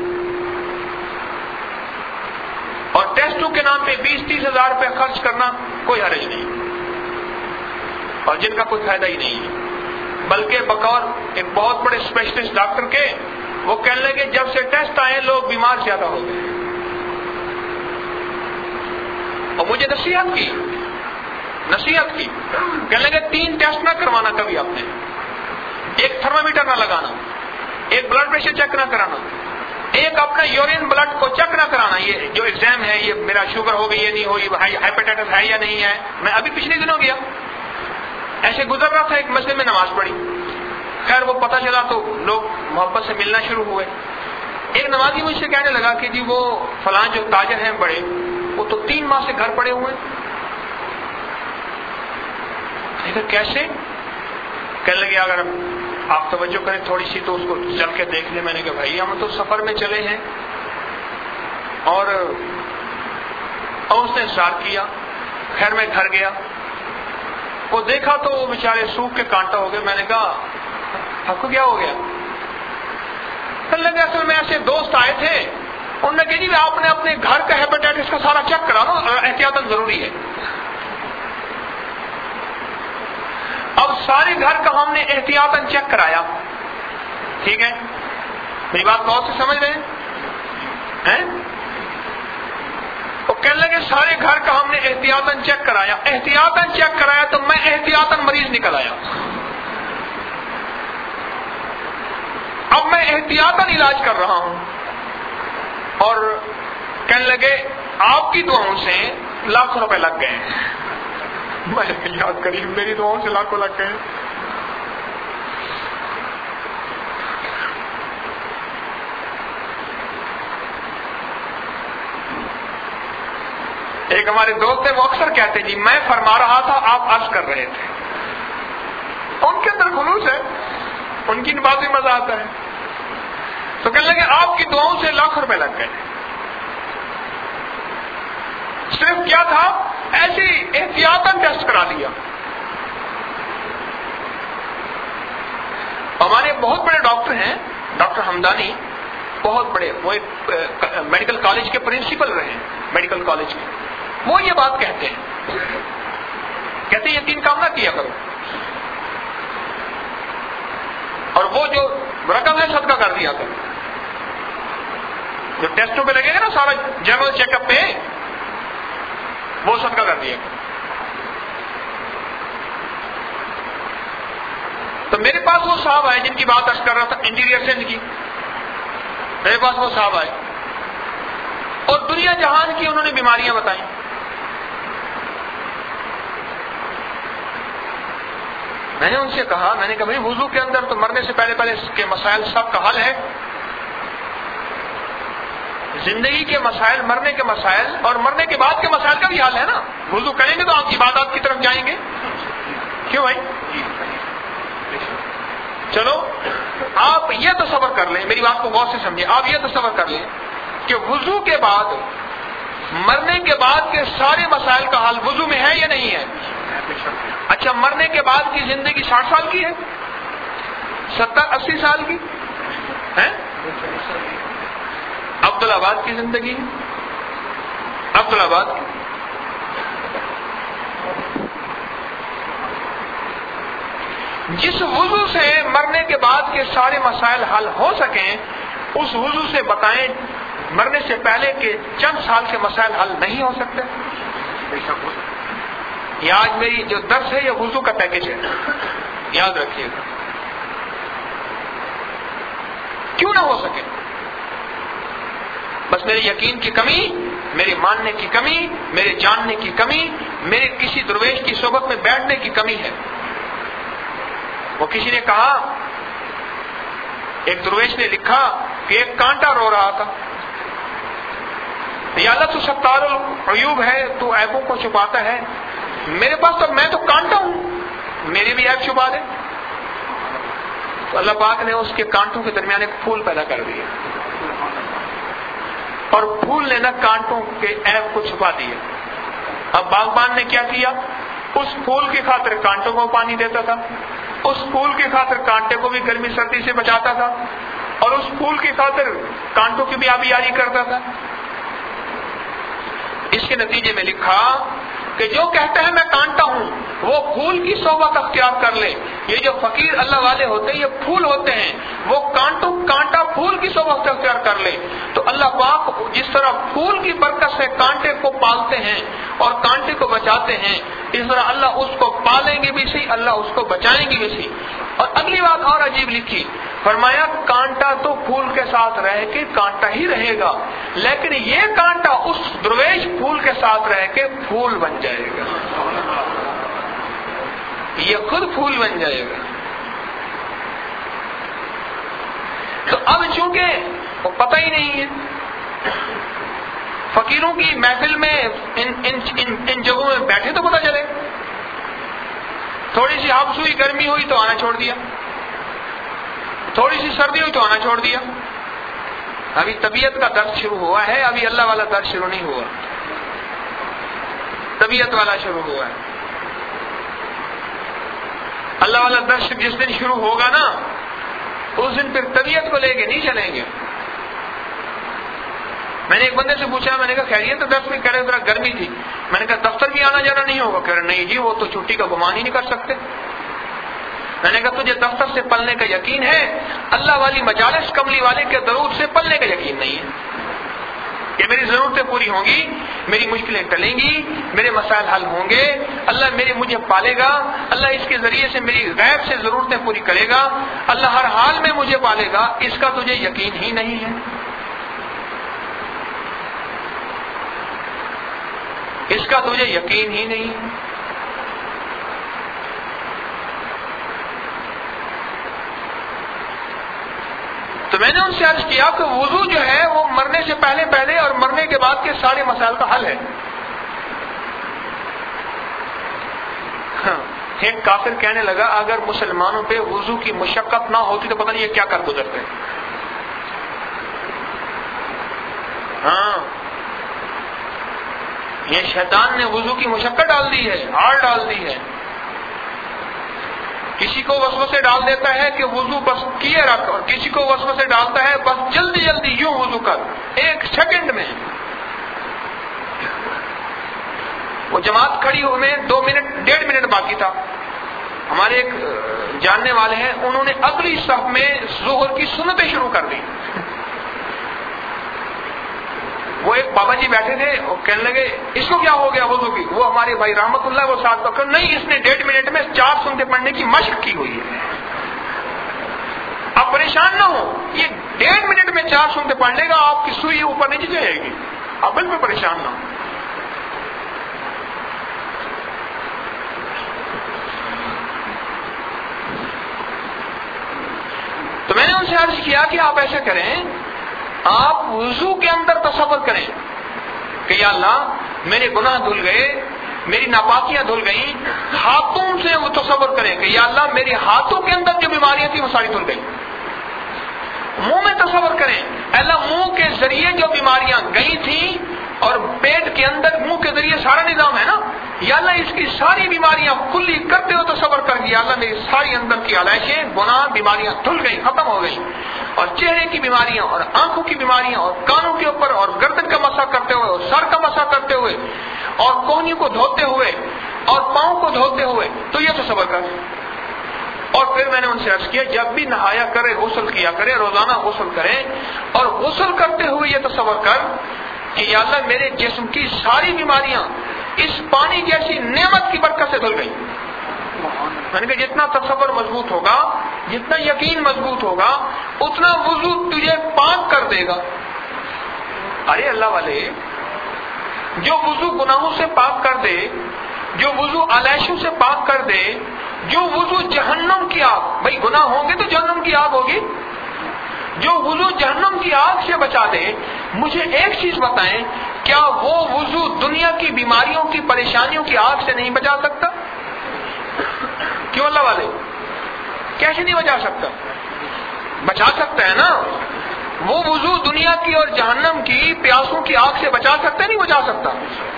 اور ٹیسٹوں کے نام پہ 20-30 ہزار روپے خرچ کرنا کوئی حرج نہیں, اور جن کا کوئی فائدہ ہی نہیں ہے. بلکہ بقول ایک بہت بڑے اسپیشلسٹ ڈاکٹر کے, وہ کہنے لگے جب سے ٹیسٹ آئے لوگ بیمار زیادہ ہو گئے. اور مجھے نصیحت کی, کہنے لگے 3 ٹیسٹ نہ کروانا کبھی آپ نے, ایک تھرمامیٹر نہ لگانا, ایک بلڈ پریشر چیک نہ کرانا, ایک اپنا یورین بلڈ کو چیک نہ کرانا, یہ جو ایگزام ہے, یہ میرا شوگر ہو گئی یا نہیں ہوئی, ہیپیٹائٹس ہے یا نہیں ہے. میں ابھی پچھلے دنوں گیا, ایسے گزر رہا تھا, ایک مسجد میں نماز پڑھی, خیر وہ پتہ چلا تو لوگ محبت سے ملنا شروع ہوئے. ایک نمازی مجھ سے کہنے لگا کہ جی وہ فلاں جو تاجر ہیں بڑے, وہ تو 3 ماہ سے گھر پڑے ہوئے. کیسے؟ کہنے لگے اگر آپ توجہ کریں تھوڑی سی تو اس کو چل کے دیکھ لیں. میں نے کہا بھائی ہم تو سفر میں چلے ہیں, اور اس نے اصرار کیا. خیر میں گھر گیا, وہ دیکھا تو وہ بیچارے سوکھ کے کانٹا ہو گئے. میں نے کہا آپ کو کیا ہو گیا؟ کہنے لگے اصل میں ایسے دوست آئے تھے, انہوں نے کہا جی آپ نے اپنے گھر کا ہیپیٹائٹس کا سارا چیک کرا لو, احتیاطاً ضروری ہے. اب سارے گھر کا ہم نے احتیاطاً چیک کرایا, ٹھیک ہے, میری بات بہت سے سمجھ رہے ہیں؟ وہ کہنے لگے سارے گھر کا ہم نے احتیاطاً چیک کرایا, تو میں احتیاطاً مریض نکل آیا. اب میں احتیاطاً علاج کر رہا ہوں, اور کہنے لگے آپ کی دعاؤں سے لاکھوں روپے لگ گئے. میں یاد کری میری دعاؤں سے لاکھوں لگ گئے. ایک ہمارے دوست ہیں, وہ اکثر کہتے جی میں فرما رہا تھا آپ عرض کر رہے تھے. ان کے اندر خلوص ہے, ان کی بات میں مزہ آتا ہے. تو کہنے لگے آپ کی دعاؤں سے لاکھ روپے لگ گئے. صرف کیا تھا, ایسے احتیاطاً ٹیسٹ کرا دیا. ہمارے بہت بڑے ڈاکٹر ہیں, ڈاکٹر حمدانی, بہت بڑے, وہ ایک میڈیکل کالج کے پرنسپل رہے ہیں, میڈیکل کالج کے. وہ یہ بات کہتے ہیں یقین کام نہ کیا کرو. اور وہ جو رقم ہے صدقہ کر دیا کر. جو ٹیسٹوں پہ لگے گا نا سارا جنرل چیک اپ پہ، وہ صدقہ کر دیا کر. تو میرے پاس وہ صاحب آئے جن کی بات عرض کر رہا تھا، انٹیریئر سے ان کی میرے پاس وہ صاحب آئے اور دنیا جہان کی انہوں نے بیماریاں بتائیں. میں نے ان سے کہا، میں نے کہا بھائی وضو کے اندر تو مرنے سے پہلے پہلے اس کے مسائل سب کا حل ہے. زندگی کے مسائل، مرنے کے مسائل اور مرنے کے بعد کے مسائل کا بھی حل ہے نا. وضو کریں گے تو آپ عبادات کی طرف جائیں گے. کیوں بھائی؟ چلو آپ یہ تصور کر لیں، میری بات کو غور سے سمجھیں. آپ یہ تصور کر لیں کہ وضو کے بعد مرنے کے بعد کے سارے مسائل کا حل وضو میں ہے یا نہیں ہے؟ اچھا، مرنے کے بعد کی زندگی 60 سال کی ہے، 70-80 سال کی ہے؟ عبدالآباد کی زندگی، عبدالآباد کی. جس وضو سے مرنے کے بعد کے سارے مسائل حل ہو سکیں، اس وضو سے بتائیں مرنے سے پہلے کے چند سال کے مسائل حل نہیں ہو سکتے. یہ آج میری جو درس ہے یہ وضو کا پیکج ہے، یاد رکھیے گا. کیوں نہ ہو سکے؟ بس میرے یقین کی کمی، میرے ماننے کی کمی، میرے جاننے کی کمی، میرے کسی درویش کی صحبت میں بیٹھنے کی کمی ہے. وہ کسی نے کہا، ایک درویش نے لکھا کہ ایک کانٹا رو رہا تھا، یا اللہ تو ستار العیوب ہے، تو عیبوں کو چھپاتا ہے. میرے پاس تو میں تو کانٹا ہوں، میرے بھی عیب چھپا دے. تو اللہ پاک نے اس کے کانٹوں کے درمیان ایک پھول پیدا کر دیا، اور پھول نے نہ کانٹوں کے عیب کو چھپا دیا. اب باغبان نے کیا کیا؟ اس پھول کی خاطر کانٹوں کو پانی دیتا تھا، اس پھول کی خاطر کانٹے کو بھی گرمی سردی سے بچاتا تھا، اور اس پھول کی خاطر کانٹوں کی بھی آبیاری کرتا تھا. اس کے نتیجے میں لکھا کہ جو کہتا ہے میں کانٹا ہوں وہ پھول کی صحبت اختیار کر لے. یہ جو فقیر اللہ والے ہوتے ہیں یہ پھول ہوتے ہیں، وہ کانٹا پھول کی صحبت اختیار کر لے. تو اللہ پاک جس طرح پھول کی برکت سے کانٹے کو پالتے ہیں اور کانٹے کو بچاتے ہیں، اس طرح اللہ اس کو پالیں گے بھی صحیح، اللہ اس کو بچائیں گے بھی صحیح. اور اگلی بات اور عجیب لکھی، فرمایا کانٹا تو پھول کے ساتھ رہ کے کانٹا ہی رہے گا، لیکن یہ کانٹا اس درویش پھول کے ساتھ رہ کے پھول بن جائے گا، یہ خود پھول بن جائے گا. تو اب چونکہ وہ پتہ ہی نہیں ہے، فقیروں کی محفل میں ان جگہوں میں بیٹھے تو پتہ چلے. تھوڑی سی ہابس ہوئی، گرمی ہوئی تو آنا چھوڑ دیا، تھوڑی سی سردی ہوئی تو آنا چھوڑ دیا. ابھی طبیعت کا درد شروع ہوا ہے، ابھی اللہ والا درد شروع نہیں ہوا، طبیعت والا شروع ہوا ہے. اللہ والا درد جس دن شروع ہوگا نا، اس دن پھر طبیعت کو لے کے نہیں چلیں گے. میں نے ایک بندے سے پوچھا، میں نے کہا خیریت؟ دفتر میں کہہ رہے ذرا گرمی تھی. میں نے کہا دفتر بھی آنا جانا نہیں ہوگا؟ کہہ رہے نہیں جی وہ تو چھٹی کا گمان ہی نہیں کر سکتے. میں نے کہا تجھے دفتر سے پلنے کا یقین ہے، اللہ والی مجالس کملی والے کے درود سے پلنے کا یقین نہیں ہے کہ میری ضرورتیں پوری ہوں گی، میری مشکلیں ٹلیں گی، میرے مسائل حل ہوں گے، اللہ مجھے پالے گا، اللہ اس کے ذریعے سے میری غیب سے ضرورتیں پوری کرے گا، اللہ ہر حال میں مجھے پالے گا. اس کا تجھے یقین ہی نہیں ہے، اس کا تجھے یقین ہی نہیں ہے. تو میں نے ان سے عرض کیا کہ وضو جو ہے وہ مرنے سے پہلے پہلے اور مرنے کے بعد کے سارے مسائل کا حل ہے. ایک کافر کہنے لگا اگر مسلمانوں پہ وضو کی مشقت نہ ہوتی تو پتہ نہیں یہ کیا کر گزرتے. ہاں، یہ شیطان نے وضو کی مشقت ڈال دی ہے، آڑ ڈال دی ہے. کسی کو وسوسے ڈال دیتا ہے کہ وضو بس کیے رکھ، اور کسی کو وسوسے ڈالتا ہے بس جلدی جلدی یوں وضو کر، ایک سیکنڈ میں. وہ جماعت کھڑی ہوئے 2 منٹ 1.5 منٹ باقی تھا، ہمارے ایک جاننے والے ہیں انہوں نے اگلی صف میں ظہر کی سنتیں شروع کر دی. وہ ایک بابا جی بیٹھے تھے، وہ کہنے لگے اس کو کیا ہو گیا وضو کی؟ وہ ہمارے بھائی رحمت اللہ وہ ساتھ پکڑ، نہیں اس نے 1.5 منٹ میں 4 سنتیں پڑھنے کی مشق کی ہوئی ہے. آپ پریشان نہ ہو، یہ 1.5 منٹ میں 4 سنتیں پڑھ لے گا، آپ کی سوئی اوپر نیچے جائے گی، آپ بالکل پریشان نہ ہو. تو میں نے ان سے عرض کیا کہ آپ ایسا کریں، آپ وضو کے اندر تصور کریں کہ یا اللہ میرے گناہ دھل گئے، میری ناپاکیاں دھل گئیں. ہاتھوں سے وہ تصور کریں کہ یا اللہ میرے ہاتھوں کے اندر جو بیماریاں تھیں وہ ساری دھل گئی. منہ میں تصور کریں اللہ منہ کے ذریعے جو بیماریاں گئی تھیں، اور پیٹ کے اندر منہ کے ذریعے سارا نظام ہے نا، یا اللہ اس کی ساری بیماریاں کلی کرتے ہو تصور کر دیا اللہ میری ساری اندر کی علائشیں گناہ بیماریاں دھل گئی، ختم ہو گئی. اور چہرے کی بیماریاں اور آنکھوں کی بیماریاں اور کانوں کے اوپر اور گردن کا مسح کرتے ہوئے اور سر کا مسح کرتے ہوئے اور کوہنیوں کو دھوتے ہوئے اور پاؤں کو دھوتے ہوئے، تو یہ تصور کر. اور پھر میں نے ان سے عرض کیا جب بھی نہایا کرے غسل کیا کرے، روزانہ غسل کرے، اور غسل کرتے ہوئے یہ تصور کر کہ یا اللہ میرے جسم کی ساری بیماریاں اس پانی جیسی نعمت کی برکت سے دھل گئی. میں نے کہا جتنا تصور مضبوط ہوگا، جتنا یقین مضبوط ہوگا، اتنا وضو تجھے پاک کر دے گا. ارے اللہ والے، جو وضو گناہوں سے پاک کر دے، جو وضو علائشوں سے پاک کر دے، جو وضو جہنم کی آگ، بھائی گناہ ہوں گے تو جہنم کی آگ ہوگی، جو وضو جہنم کی آگ سے بچا دے، مجھے ایک چیز بتائیں، کیا وہ وضو دنیا کی بیماریوں کی پریشانیوں کی آگ سے نہیں بچا سکتا؟ کیوں اللہ والے، کیسے نہیں بچا سکتا؟ بچا سکتا ہے نا. وہ وضو دنیا کی اور جہنم کی پیاسوں کی آگ سے بچا سکتا ہے؟ نہیں بچا سکتا.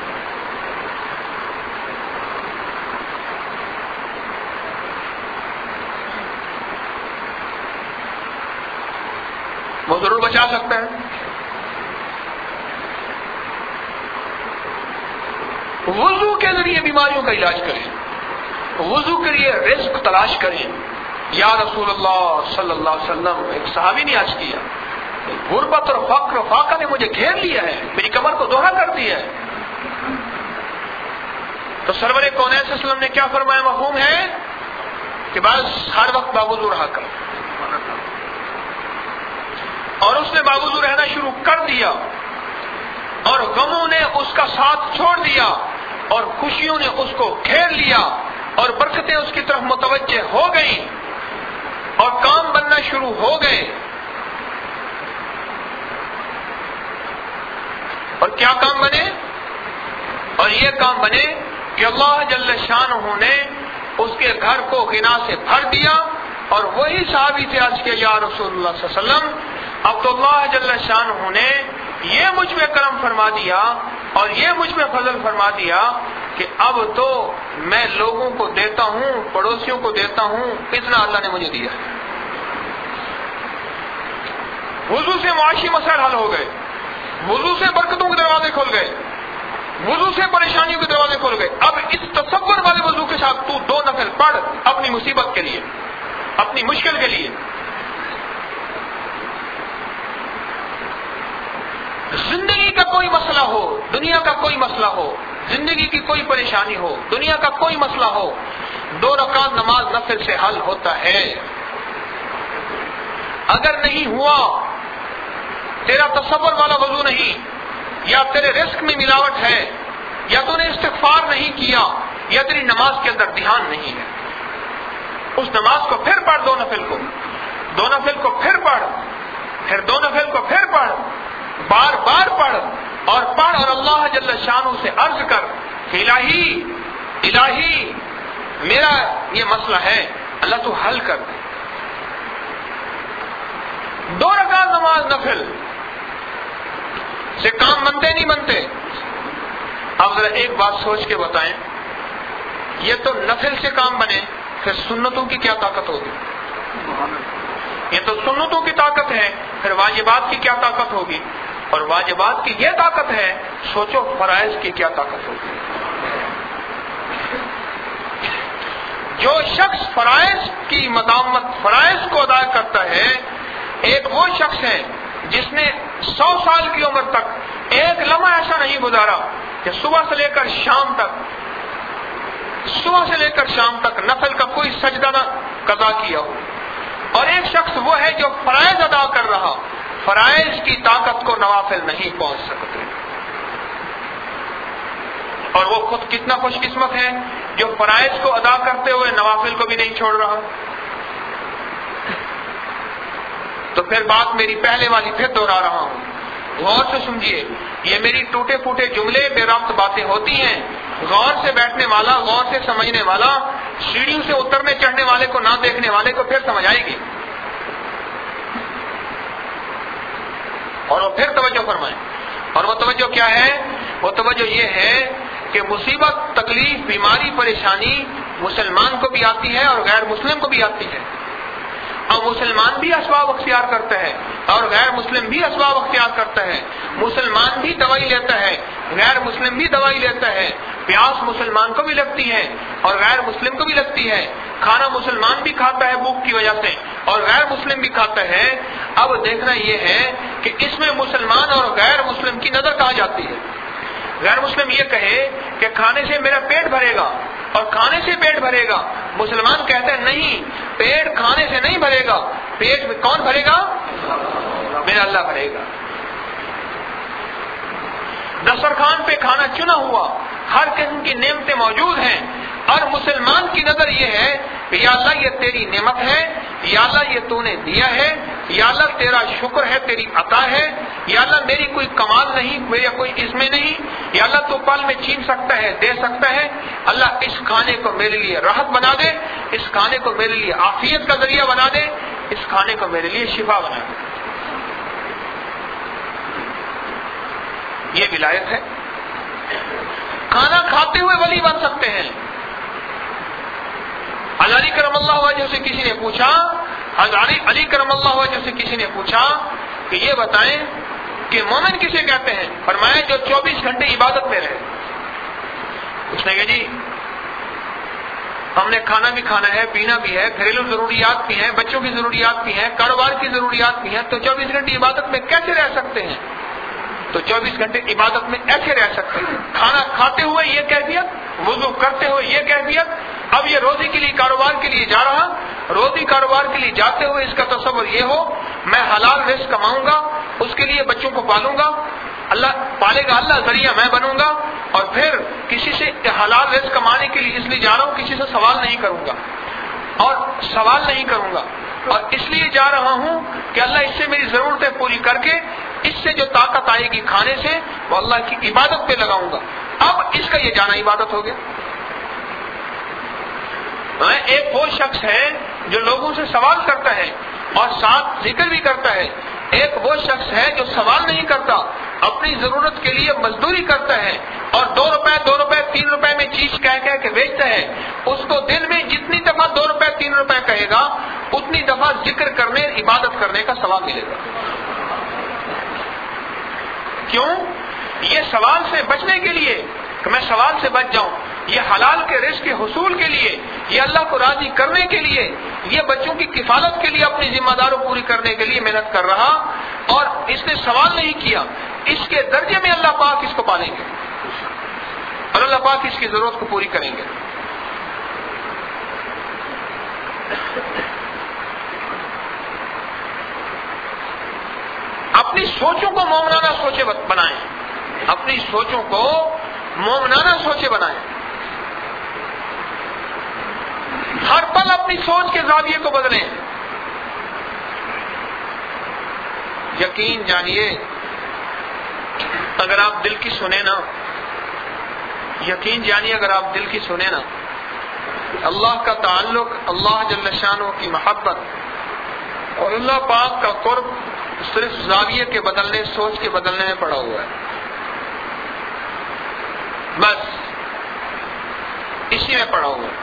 وہ ضرور بچا سکتا ہے. وضو کے ذریعے بیماریوں کا علاج کریں، وضو کے لیے رزق تلاش کریں. یا رسول اللہ صلی اللہ علیہ وسلم، ایک صحابی نے عرض کیا غربت اور فقر و فاقہ نے مجھے گھیر لیا ہے، میری کمر کو دوہرا کر دیا ہے. تو سرور کونین صلی اللہ علیہ وسلم نے کیا فرمایا؟ مفہوم ہے کہ بس ہر وقت باوضو رہا کر. اور اس نے باوضو رہنا شروع کر دیا، اور غموں نے اس کا ساتھ چھوڑ دیا، اور خوشیوں نے اس کو گھیر لیا، اور برکتیں اس کی طرف متوجہ ہو گئیں، اور کام بننا شروع ہو گئے. اور کیا کام بنے؟ اور یہ کام بنے کہ اللہ جل شانہ نے اس کے گھر کو غنا سے بھر دیا. اور وہی صحابی تھے آج کے یا رسول اللہ صلی اللہ علیہ وسلم، اب تو اللہ جل شانہ نے یہ مجھ پہ کرم فرما دیا اور یہ مجھ پہ فضل فرما دیا کہ اب تو میں لوگوں کو دیتا ہوں، پڑوسیوں کو دیتا ہوں، اتنا اللہ نے مجھے دیا. وضو سے معاشی مسائل حل ہو گئے، وضو سے برکتوں کے دروازے کھل گئے، وضو سے پریشانیوں کے دروازے کھل گئے. اب اس تصور والے وضو کے ساتھ تو 2 نفل پڑھ اپنی مصیبت کے لیے، اپنی مشکل کے لیے. زندگی کا کوئی مسئلہ ہو، دنیا کا کوئی مسئلہ ہو، زندگی کی کوئی پریشانی ہو، دنیا کا کوئی مسئلہ ہو، 2 رکعت نماز نفل سے حل ہوتا ہے. اگر نہیں ہوا، تیرا تصور والا وضو نہیں، یا تیرے رزق میں ملاوٹ ہے، یا تو نے استغفار نہیں کیا، یا تیری نماز کے اندر دھیان نہیں ہے، اس نماز کو پھر پڑھ، 2 نفل کو، 2 نفل کو پھر پڑھ، پھر 2 نفل کو پھر پڑھ، بار بار پڑھ اور پڑھ، اور اللہ جل شانہ سے عرض کر کہ الہی میرا یہ مسئلہ ہے، اللہ تو حل کر دے. 2 رکعت نماز نفل سے کام بنتے نہیں بنتے؟ آپ ذرا ایک بات سوچ کے بتائیں، یہ تو نفل سے کام بنے، پھر سنتوں کی کیا طاقت ہوگی؟ یہ تو سنتوں کی طاقت ہے، پھر واجبات کی کیا طاقت ہوگی؟ اور واجبات کی یہ طاقت ہے، سوچو فرائض کی کیا طاقت ہوگی؟ جو شخص فرائض کی مداومت، فرائض کو ادا کرتا ہے، ایک وہ شخص ہے جس نے 100 سال کی عمر تک ایک لمحہ ایسا نہیں گزارا کہ صبح سے لے کر شام تک نفل کا کوئی سجدہ نہ قضا کیا ہو. اور ایک شخص وہ ہے جو فرائض ادا کر رہا، فرائض کی طاقت کو نوافل نہیں پہنچ سکتے. اور وہ خود کتنا خوش قسمت ہے جو فرائض کو ادا کرتے ہوئے نوافل کو بھی نہیں چھوڑ رہا. تو پھر بات میری پہلے والی پھر دوہرا رہا ہوں، غور سے سمجھیے. یہ میری ٹوٹے پھوٹے جملے بے ربط باتیں ہوتی ہیں. غور سے بیٹھنے والا، غور سے سمجھنے والا، سیڑھیوں سے اترنے چڑھنے والے کو نہ دیکھنے والے کو پھر سمجھ آئے گی. اور وہ پھر توجہ فرمائیں. اور وہ توجہ کیا ہے؟ وہ توجہ یہ ہے کہ مصیبت، تکلیف، بیماری، پریشانی مسلمان کو بھی آتی ہے اور غیر مسلم کو بھی آتی ہے. اور مسلمان بھی اسباب اختیار کرتا ہے اور غیر مسلم بھی اسباب اختیار کرتا ہے. مسلمان بھی دوائی لیتا ہے، غیر مسلم بھی دوائی لیتا ہے. پیاس مسلمان کو بھی لگتی ہے اور غیر مسلم کو بھی لگتی ہے. کھانا مسلمان بھی کھاتا ہے بھوک کی وجہ سے اور غیر مسلم بھی کھاتا ہے. اب دیکھنا یہ ہے کہ اس میں مسلمان اور غیر مسلم کی نظر کہاں جاتی ہے. غیر مسلم یہ کہے کہ کھانے سے میرا پیٹ بھرے گا اور کھانے سے پیٹ بھرے گا. مسلمان کہتا ہے نہیں، پیٹ کھانے سے نہیں بھرے گا، پیٹ میں کون بھرے گا؟ میرا اللہ بھرے گا. دسترخوان پہ کھانا چنا ہوا، ہر قسم کی نعمتیں موجود ہیں اور مسلمان کی نظر یہ ہے کہ یا اللہ یہ تیری نعمت ہے، یا اللہ یہ تو نے دیا ہے، یا اللہ تیرا شکر ہے، تیری عطا ہے، یا اللہ میری کوئی کمال نہیں، میرا کوئی اس میں نہیں، یا اللہ تو پل میں چھین سکتا ہے، دے سکتا ہے. اللہ اس کھانے کو میرے لیے راحت بنا دے، اس کھانے کو میرے لیے عافیت کا ذریعہ بنا دے، اس کھانے کو میرے لیے شفا بنا دے. یہ ولایت ہے. کھانا کھاتے ہوئے ولی بن سکتے ہیں. علی کرم اللہ وجہ سے کسی نے پوچھا، علی کرم اللہ وجہ سے کسی نے پوچھا کہ یہ بتائیں کہ مومن کسے کہتے ہیں؟ فرمایا جو 24 گھنٹے عبادت میں رہے. اس نے کہا جی ہم نے کھانا بھی کھانا ہے، پینا بھی ہے، گھریلو ضروریات بھی ہیں، بچوں کی ضروریات بھی ہیں، کاروبار کی ضروریات بھی ہیں، تو 24 گھنٹے عبادت میں کیسے رہ سکتے ہیں؟ تو 24 گھنٹے عبادت میں ایسے رہ سکتے ہیں. کھانا کھاتے ہوئے یہ کیفیت، وضو کرتے ہوئے یہ کیفیت. اب یہ روزی کے لیے، کاروبار کے لیے جا رہا، روزی کاروبار کے لیے جاتے ہوئے اس کا تصور یہ ہو میں حلال رزق کماؤں گا، اس کے لیے بچوں کو پالوں گا، اللہ پالے گا، اللہ ذریعہ میں بنوں گا، اور پھر کسی سے حلال رزق کمانے کے لیے اس لیے جا رہا ہوں کسی سے سوال نہیں کروں گا اور اس لیے جا رہا ہوں کہ اللہ اس سے میری ضرورتیں پوری کر کے اس سے جو طاقت آئے گی کھانے سے وہ اللہ کی عبادت پہ لگاؤں گا. اب اس کا یہ جانا عبادت ہو گیا. ایک وہ شخص ہے جو لوگوں سے سوال کرتا ہے اور ساتھ ذکر بھی کرتا ہے. ایک وہ شخص ہے جو سوال نہیں کرتا، اپنی ضرورت کے لیے مزدوری کرتا ہے اور 2 روپے 3 روپے میں چیز کہہ کے بیچتا ہے. اس کو دن میں جتنی دفعہ 2 روپے 3 روپے کہے گا اتنی دفعہ ذکر کرنے، عبادت کرنے کا ثواب ملے گا. کیوں؟ یہ سوال سے بچنے کے لیے کہ میں سوال سے بچ جاؤں، یہ حلال کے رزق کے حصول کے لیے، یہ اللہ کو راضی کرنے کے لیے، یہ بچوں کی کفالت کے لیے، اپنی ذمہ داری پوری کرنے کے لیے محنت کر رہا اور اس نے سوال نہیں کیا. اس کے درجے میں اللہ پاک اس کو پالیں گے اور اللہ پاک اس کی ضرورت کو پوری کریں گے. اپنی سوچوں کو مومنانہ سوچیں بنائیں، اپنی سوچوں کو مومنانہ سوچیں بنائیں. ہر پل اپنی سوچ کے زاویے کو بدلیں. یقین جانیے اگر آپ دل کی سنیں نا، یقین جانیے اگر آپ دل کی سنیں نا، اللہ کا تعلق، اللہ جل شانہ کی محبت اور اللہ پاک کا قرب صرف زاویے کے بدلنے، سوچ کے بدلنے میں پڑا ہوا ہے. بس اسی میں پڑا ہوا ہے.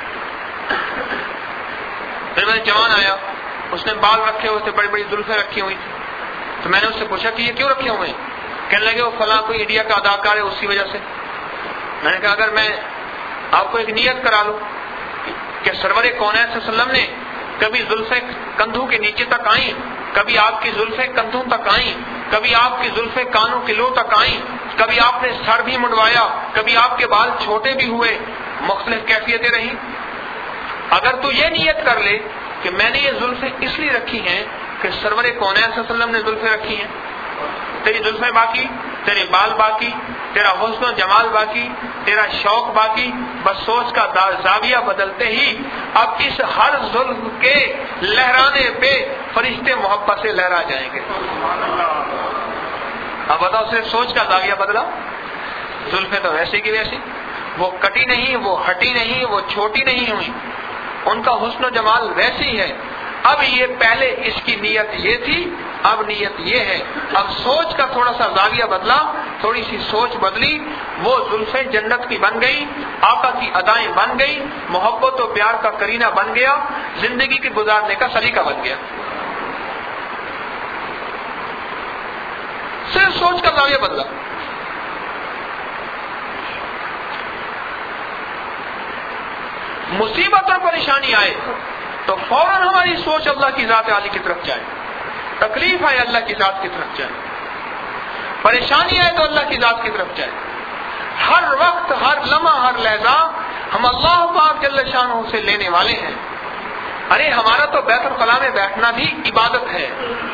پھر میں جوان آیا، اس نے بال رکھے ہوئے تھے، بڑی بڑی زلفیں رکھی ہوئی تھی، تو میں نے اس سے پوچھا کہ یہ کیوں رکھے ہوئے ہیں؟ کہنے لگے وہ فلاں کوئی انڈیا کا اداکار ہے اسی وجہ سے. میں نے کہا اگر میں آپ کو ایک نیت کرا لوں کہ سرور کونین صلی اللہ علیہ وسلم نے کبھی زلفیں کندھوں کے نیچے تک آئیں، کبھی آپ کی زلفیں کندھوں تک آئیں، کبھی آپ کی زلفیں کانوں کی لو تک آئیں، کبھی آپ نے سر بھی منڈوایا، کبھی آپ کے بال چھوٹے بھی ہوئے، مختلف کیفیتیں رہیں۔ اگر تو یہ نیت کر لے کہ میں نے یہ زلفیں اس لیے رکھی ہیں کہ سرور کونین صلی اللہ علیہ وسلم نے زلفیں رکھی ہیں، تیری زلفیں باقی، تیرے بال باقی، تیرا حسن و جمال باقی، تیرا شوق باقی، بس سوچ کا زاویہ بدلتے ہی اب اس ہر زلف کے لہرانے پہ فرشتے محبت سے لہرا جائیں گے۔ اب بتاؤ صرف سوچ کا زاویہ بدلا، زلفیں تو ویسی کی ویسی، وہ کٹی نہیں، وہ ہٹی نہیں، وہ چھوٹی نہیں ہوئی، ان کا حسن و جمال ویسی ہے۔ اب یہ پہلے اس کی نیت یہ تھی، اب نیت یہ ہے، اب سوچ کا تھوڑا سا زاویہ بدلا، تھوڑی سی سوچ بدلی، وہ زلفیں جنت کی بن گئی، آقا کی ادائیں بن گئی، محبت و پیار کا کرینہ بن گیا، زندگی کے گزارنے کا سلیقہ بن گیا۔ صرف سوچ کا زاویہ بدلا۔ مصیبت اور پریشانی آئے تو فوراً ہماری سوچ اللہ کی ذات عالی کی طرف جائے، تکلیف آئے اللہ کی ذات کی طرف جائے، پریشانی آئے تو اللہ کی ذات کی طرف جائے۔ ہر وقت، ہر لمحہ، ہر لہجہ ہم اللہ پاک جل شانہ سے لینے والے ہیں۔ ارے ہمارا تو بیت الخلاء میں بیٹھنا بھی عبادت ہے،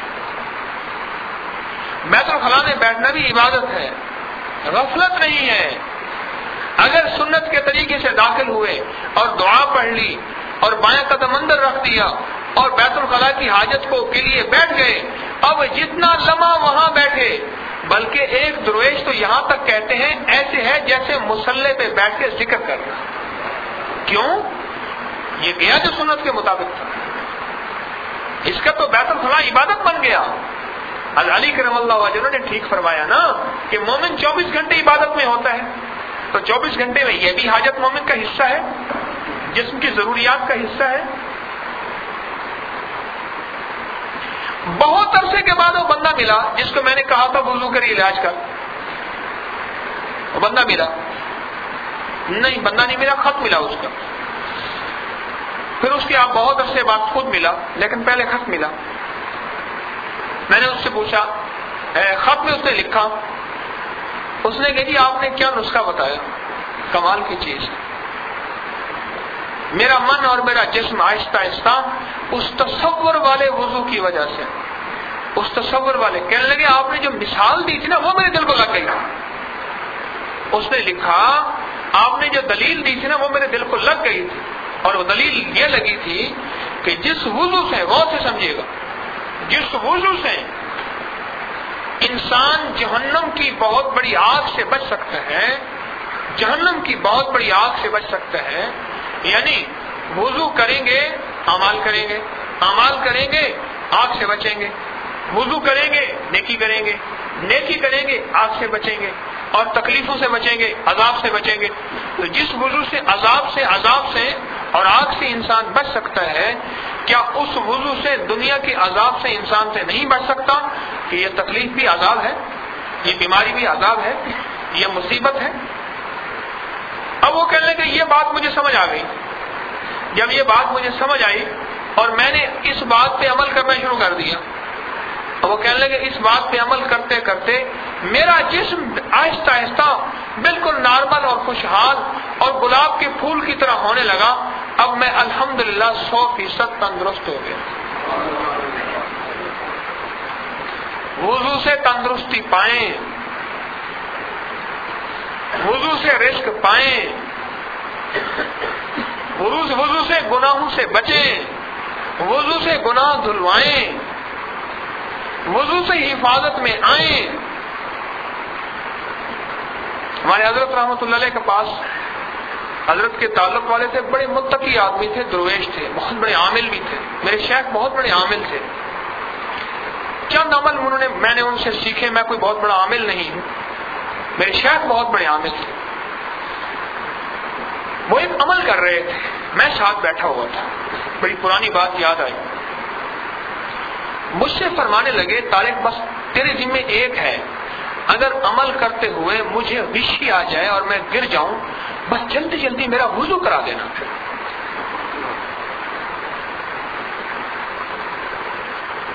بیت الخلاء میں بیٹھنا بھی عبادت ہے، غفلت نہیں ہے۔ اگر سنت کے طریقے سے داخل ہوئے اور دعا پڑھ لی اور بائیں قدم اندر رکھ دیا اور بیت الخلاء کی حاجت کو کے لیے بیٹھ گئے، اب جتنا لمحہ وہاں بیٹھے، بلکہ ایک درویش تو یہاں تک کہتے ہیں ایسے ہے جیسے مصلی پہ بیٹھ کے ذکر کرنا۔ کیوں؟ یہ گیا جو سنت کے مطابق تھا، اس کا تو بیت الخلاء عبادت بن گیا۔ علی کرم اللہ وجہ نے ٹھیک فرمایا نا کہ مومن 24 گھنٹے عبادت میں ہوتا ہے، تو 24 گھنٹے میں یہ بھی حاجت مومن کا حصہ ہے، جسم کی ضروریات کا حصہ ہے۔ بہت عرصے کے بعد وہ بندہ ملا جس کو میں نے کہا تھا وضو کر علاج کر، وہ بندہ ملا نہیں، بندہ نہیں ملا، خط ملا اس کا۔ پھر اس کے آپ بہت عرصے بعد خود ملا، لیکن پہلے خط ملا۔ میں نے اس سے پوچھا، خط میں اس نے لکھا، اس نے کہا جی آپ نے کیا نسخہ بتایا، کمال کی چیز۔ میرا من اور میرا جسم آہستہ آہستہ اس تصور والے وضو کی وجہ سے، اس تصور والے کہنے لگے آپ نے جو مثال دی تھی نا وہ میرے دل کو لگ گئی۔ اس نے لکھا آپ نے جو دلیل دی تھی نا وہ میرے دل کو لگ گئی تھی، اور وہ دلیل یہ لگی تھی کہ جس وضو سے، غور سے سمجھیے گا، جس وضو سے انسان جہنم کی بہت بڑی آگ سے بچ سکتا ہے، جہنم کی بہت بڑی آگ سے بچ سکتا ہے، یعنی وضو کریں گے اعمال کریں گے، اعمال کریں گے آگ سے بچیں گے، وضو کریں گے نیکی کریں گے، نیکی کریں گے آگ سے بچیں گے اور تکلیفوں سے بچیں گے، عذاب سے بچیں گے۔ تو جس وضو سے عذاب سے اور آگ سے انسان بچ سکتا ہے، کیا اس وضو سے دنیا کے عذاب سے انسان سے نہیں بچ سکتا کہ یہ تکلیف بھی عذاب ہے، یہ بیماری بھی عذاب ہے، یہ مصیبت ہے؟ اب وہ کہنے لگے یہ بات مجھے سمجھ آ گئی۔ جب یہ بات مجھے سمجھ آئی اور میں نے اس بات پہ عمل کرنا شروع کر دیا، اور وہ کہنے لگے اس بات پہ عمل کرتے کرتے میرا جسم آہستہ آہستہ بالکل نارمل اور خوشحال اور گلاب کے پھول کی طرح ہونے لگا۔ اب میں الحمدللہ 100% تندرست ہو گیا۔ وضو سے تندرستی پائیں، وضو سے رزق پائیں، وضو سے گناہوں سے بچیں، وضو سے گناہ دھلوائیں، وضو سے حفاظت میں آئیں۔ ہمارے حضرت رحمۃ اللہ علیہ کے پاس حضرت کے تعلق والے تھے، بڑے متقی آدمی تھے، درویش تھے، بہت بڑے عامل بھی تھے، میرے شیخ بہت بڑے عامل تھے۔ چند عمل میں نے ان سے سیکھے، میں کوئی بہت بڑا عامل نہیں ہوں، میرے شیخ بہت بڑے عامل تھے۔ وہ ایک عمل کر رہے تھے، میں ساتھ بیٹھا ہوا تھا، بڑی پرانی بات یاد آئی، مجھ سے فرمانے لگے طارق بس تیرے ذمہ ایک ہے، اگر عمل کرتے ہوئے مجھے غشی آ جائے اور میں گر جاؤں، بس جلدی جلدی میرا وضو کرا دینا۔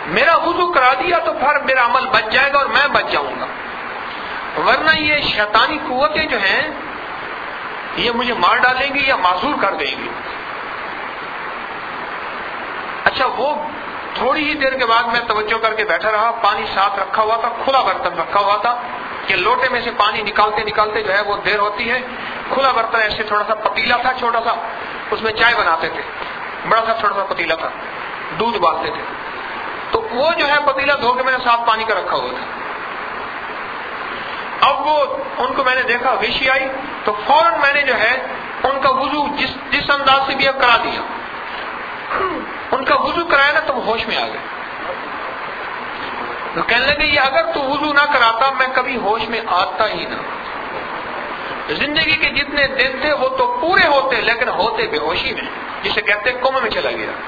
میرا وضو کرا دیا تو پھر میرا عمل بچ جائے گا اور میں بچ جاؤں گا، ورنہ یہ شیطانی قوتیں جو ہیں یہ مجھے مار ڈالیں گی یا معذور کر دیں گی۔ اچھا وہ تھوڑی ہی دیر کے بعد میں توجہ کر کے بیٹھا رہا، پانی ساتھ رکھا ہوا تھا، کھلا برتن رکھا ہوا تھا کہ لوٹے میں سے پانی نکالتے نکالتے جو ہے وہ دیر ہوتی ہے، کھلا برتن ایسے تھوڑا سا پتیلا تھا چھوٹا سا، اس میں چائے بناتے تھے، بڑا سا چھوٹا سا پتیلا تھا، دودھ ابالتے تھے، تو وہ جو ہے پتیلا دھو کے میں نے صاف پانی کا رکھا ہوا تھا۔ اب وہ ان کو میں نے دیکھا ویشی آئی تو فوراً میں نے جو ہے ان کا وضو جس انداز سے بھی اب کرا دیا، ان کا وضو کرایا نا تو وہ ہوش میں آ گئے، تو کہنے لگے یہ اگر تو وضو نہ کراتا میں کبھی ہوش میں آتا ہی نہ۔ زندگی کے جتنے دن تھے وہ تو پورے ہوتے لیکن ہوتے بے ہوشی میں، جسے کہتے کومے میں چلا گیا۔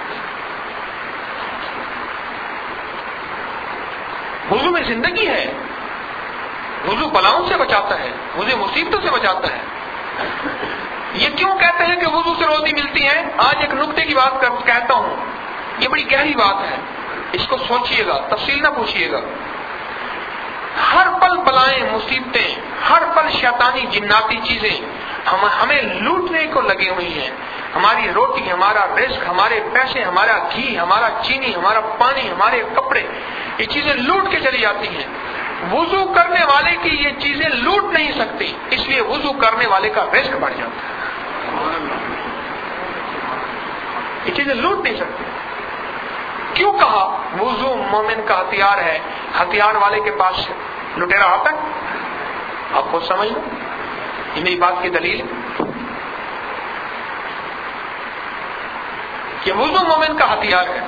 وضو میں زندگی ہے، وضو بلاؤں سے بچاتا ہے، وضو مصیبتوں سے بچاتا ہے۔ یہ کیوں کہتے ہیں کہ وضو سے روزی ملتی ہے؟ آج ایک نکتے کی بات کہتا ہوں، یہ بڑی گہری بات ہے، اس کو سوچئے گا، تفصیل نہ پوچھئے گا۔ ہر پل بلائیں، مصیبتیں، ہر پل شیطانی جناتی چیزیں ہمیں لوٹنے کو لگی ہوئی ہیں۔ ہماری روٹی، ہمارا رزق، ہمارے پیسے، ہمارا گھی، ہمارا چینی، ہمارا پانی، ہمارے کپڑے، یہ چیزیں لوٹ کے چلی جاتی ہیں۔ وضو کرنے والے کی یہ چیزیں لوٹ نہیں سکتی، اس لیے وضو کرنے والے کا رزق بڑھ جاتا ہے۔ یہ چیزیں لوٹ نہیں سکتی۔ کیوں کہا وضو مومن کا ہتھیار ہے؟ ہتھیار والے کے پاس لٹیرا آتا ہے؟ آپ خود سمجھ لو، یہ میری بات کی دلیل ہے کہ وضو مومن کا ہتھیار ہے۔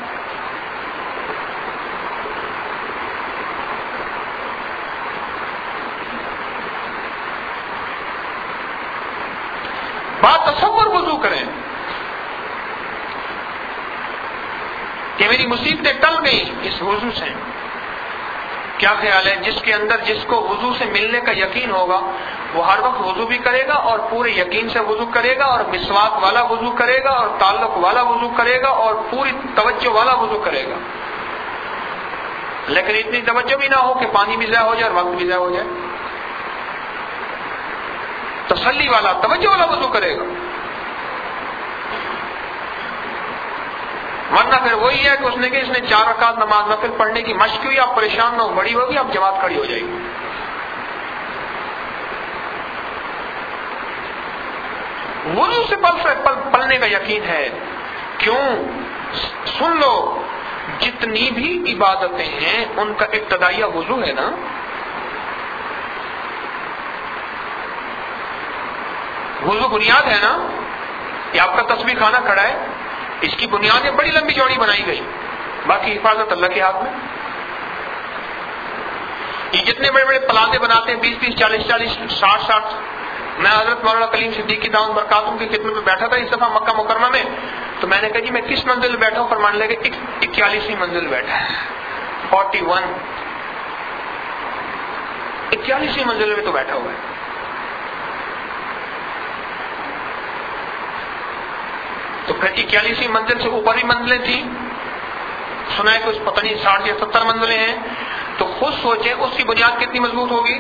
بات تصور وضو کریں کہ میری مصیبتیں ٹل گئیں اس وضو سے، کیا خیال ہے جس کے اندر جس کو وضو سے ملنے کا یقین ہوگا وہ ہر وقت وضو بھی کرے گا اور پورے یقین سے وضو کرے گا اور مسواک والا وضو کرے گا اور تعلق والا وضو کرے گا اور پوری توجہ والا وضو کرے گا، لیکن اتنی توجہ بھی نہ ہو کہ پانی بھی ضائع ہو جائے اور وقت بھی ضائع ہو جائے۔ تسلی والا توجہ والا وضو کرے گا، ورنہ پھر وہی ہے کہ اس نے 4 رکعت نماز نفل پڑھنے کی مشق ہوئی، آپ پریشان نہ ہو، بڑی ہوگی آپ جماعت کھڑی ہو جائے گی۔ وضو سے پلنے کا یقین ہے، کیوں؟ سن لو، جتنی بھی عبادتیں ہیں ان کا ابتدائیہ وضو ہے نا۔ وضو بنیاد ہے نا، یہ آپ کا تسبیح خانہ کھڑا ہے، اس کی بنیادیں بڑی لمبی چوڑی بنائی گئی، باقی حفاظت اللہ کے ہاتھ میں۔ یہ جتنے بڑے بڑے پلازے بناتے ہیں 20-20, 40-40, 60-60، میں حضرت مولانا کلیم صدیقی دامت برکاتہم کی خدمت میں بیٹھا تھا اس دفعہ مکہ مکرمہ میں، تو میں نے کہا جی میں کس منزل میں بیٹھا ہوں؟ فرمانے لگے 41ویں منزل بیٹھا ہے، 41 41ویں منزل میں تو بیٹھا ہوا ہے۔ تو پھر 41ویں منزل سے اوپر ہی منزلیں تھیں، سنا ہے کہ پتہ نہیں 60 یا 70 منزلیں ہیں، تو خود سوچیں اس کی بنیاد کتنی مضبوط ہوگی۔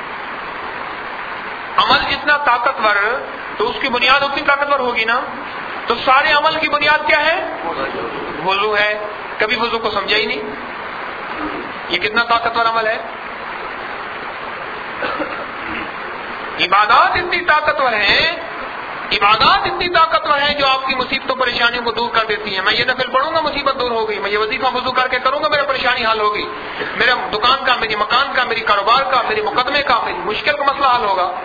عمل جتنا طاقتور تو اس کی بنیاد اتنی طاقتور ہوگی نا۔ تو سارے عمل کی بنیاد کیا ہے؟ وضو ہے۔ کبھی وضو کو سمجھا ہی نہیں، یہ کتنا طاقتور عمل ہے۔ عبادات اتنی طاقتور ہیں، عبادات اتنی طاقتور ہیں جو آپ کی مصیبتوں پریشانیوں کو دور کر دیتی ہیں۔ میں یہ نفل پڑھوں گا مصیبت دور ہو گئی، میں یہ وظیفہ وضو کر کے کروں گا میرا پریشانی حل ہوگی، میرا دکان کا، میری مکان کا، میری کاروبار کا، میرے مقدمے کا، میری مشکل کا مسئلہ حل ہوگا۔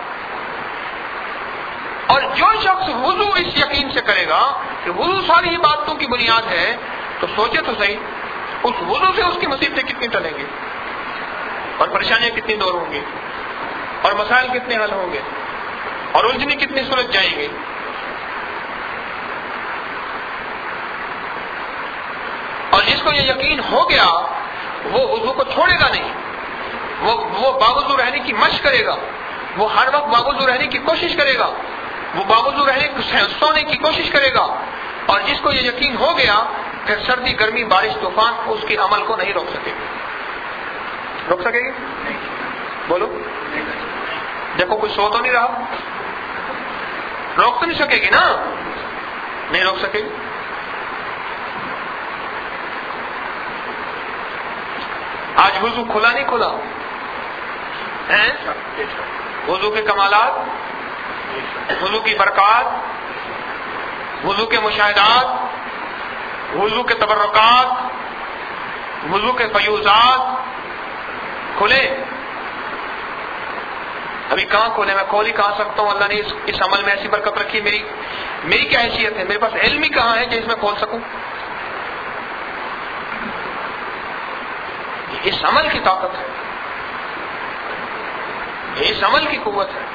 اور جو شخص وضو اس یقین سے کرے گا کہ وضو ساری باتوں کی بنیاد ہے، تو سوچے تو صحیح اس وضو سے اس کی مصیبتیں کتنی ٹلیں گی اور پریشانیاں کتنی دور ہوں گی اور مسائل کتنے حل ہوں گے اور الجھنیں کتنی سلجھ جائیں گی۔ اور جس کو یہ یقین ہو گیا وہ وضو کو چھوڑے گا نہیں، وہ باوضو رہنے کی مشق کرے گا، وہ ہر وقت باوضو رہنے کی کوشش کرے گا، وہ باوضو رہنے سونے کی کوشش کرے گا۔ اور جس کو یہ یقین ہو گیا پھر سردی گرمی بارش طوفان اس کے عمل کو نہیں روک سکے گی. روک سکے گی؟ بولو. دیکھو کوئی سو تو نہیں رہا. روک تو نہیں سکے گی نا. نہیں روک سکے گی. آج وضو کھلا نہیں کھلا ہیں؟ وضو کے کمالات، وضو کی برکات، وضو کے مشاہدات، وضو کے تبرکات، وضو کے فیوزات کھلے. ابھی کہاں کھولے؟ میں کھول ہی کہاں سکتا ہوں. اللہ نے اس عمل میں ایسی برکت رکھی. میری کیا حیثیت ہے؟ میرے پاس علم ہی کہاں ہے کہ اس میں کھول سکوں. اس عمل کی طاقت ہے، اس عمل کی قوت ہے.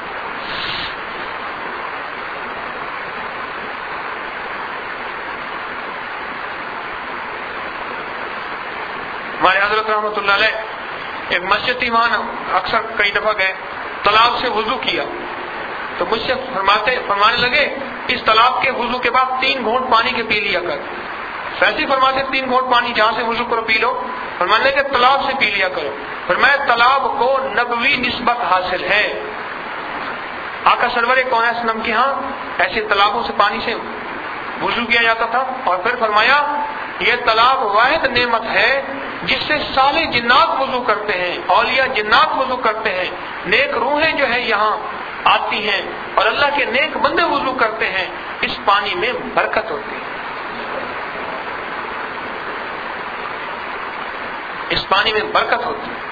ہمارے حضرت رحمۃ اللہ علیہ ایک مسجد تھی، وہاں اکثر کئی دفعہ گئے. تالاب سے وضو کیا تو مجھ سے فرمانے لگے اس تالاب کے وضو کے بعد 3 گھونٹ پانی کے پی لیا کر. ویسے فرماتے 3 گھونٹ پانی جہاں سے وضو کرو پی لو. فرمانے لگے تالاب سے پی لیا کرو. فرمایا تالاب کو نبوی نسبت حاصل ہے. آقا سرور کون اسلم کے ہاں ایسے تالابوں سے پانی سے وضو کیا جاتا تھا. اور پھر فرمایا یہ تالاب واحد نعمت ہے جس سے صالح جنات وضو کرتے ہیں، اولیاء جنات وضو کرتے ہیں، نیک روحیں جو ہے یہاں آتی ہیں اور اللہ کے نیک بندے وضو کرتے ہیں. اس پانی میں برکت ہوتی ہے. اس پانی میں برکت ہوتی ہے.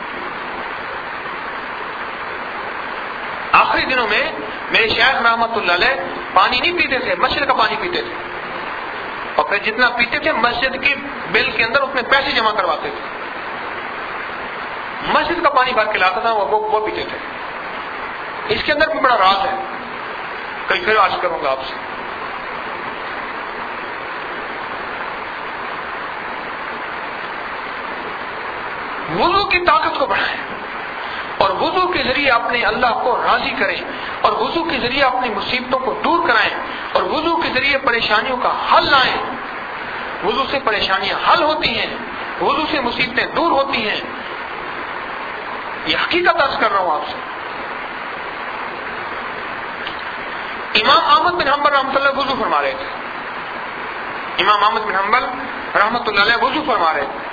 آخری دنوں میں میرے شیخ رحمت اللہ علیہ پانی نہیں پیتے تھے، مسجد کا پانی پیتے تھے. اور پھر جتنا پیتے تھے مسجد کی بل کے اندر اس میں پیسے جمع کرواتے تھے. مسجد کا پانی بھر کے لاتا تھا وہ پیتے تھے. اس کے اندر بھی بڑا راز ہے، کئی پھر عرض کروں گا آپ سے. وضو کی طاقت کو بڑھائیں اور وضو کے ذریعے اپنے اللہ کو راضی کریں اور وضو کے ذریعے اپنی مصیبتوں کو دور کرائیں اور وضو کے ذریعے پریشانیوں کا حل لائیں. وضو سے پریشانیاں حل ہوتی ہیں، وضو سے مصیبتیں دور ہوتی ہیں. یہ حقیقت عرض کر رہا ہوں آپ سے. امام احمد بن حنبل رحمۃ اللہ وضو فرما رہے تھے. امام احمد بن حنبل رحمۃ اللہ علیہ وضو فرما رہے تھے.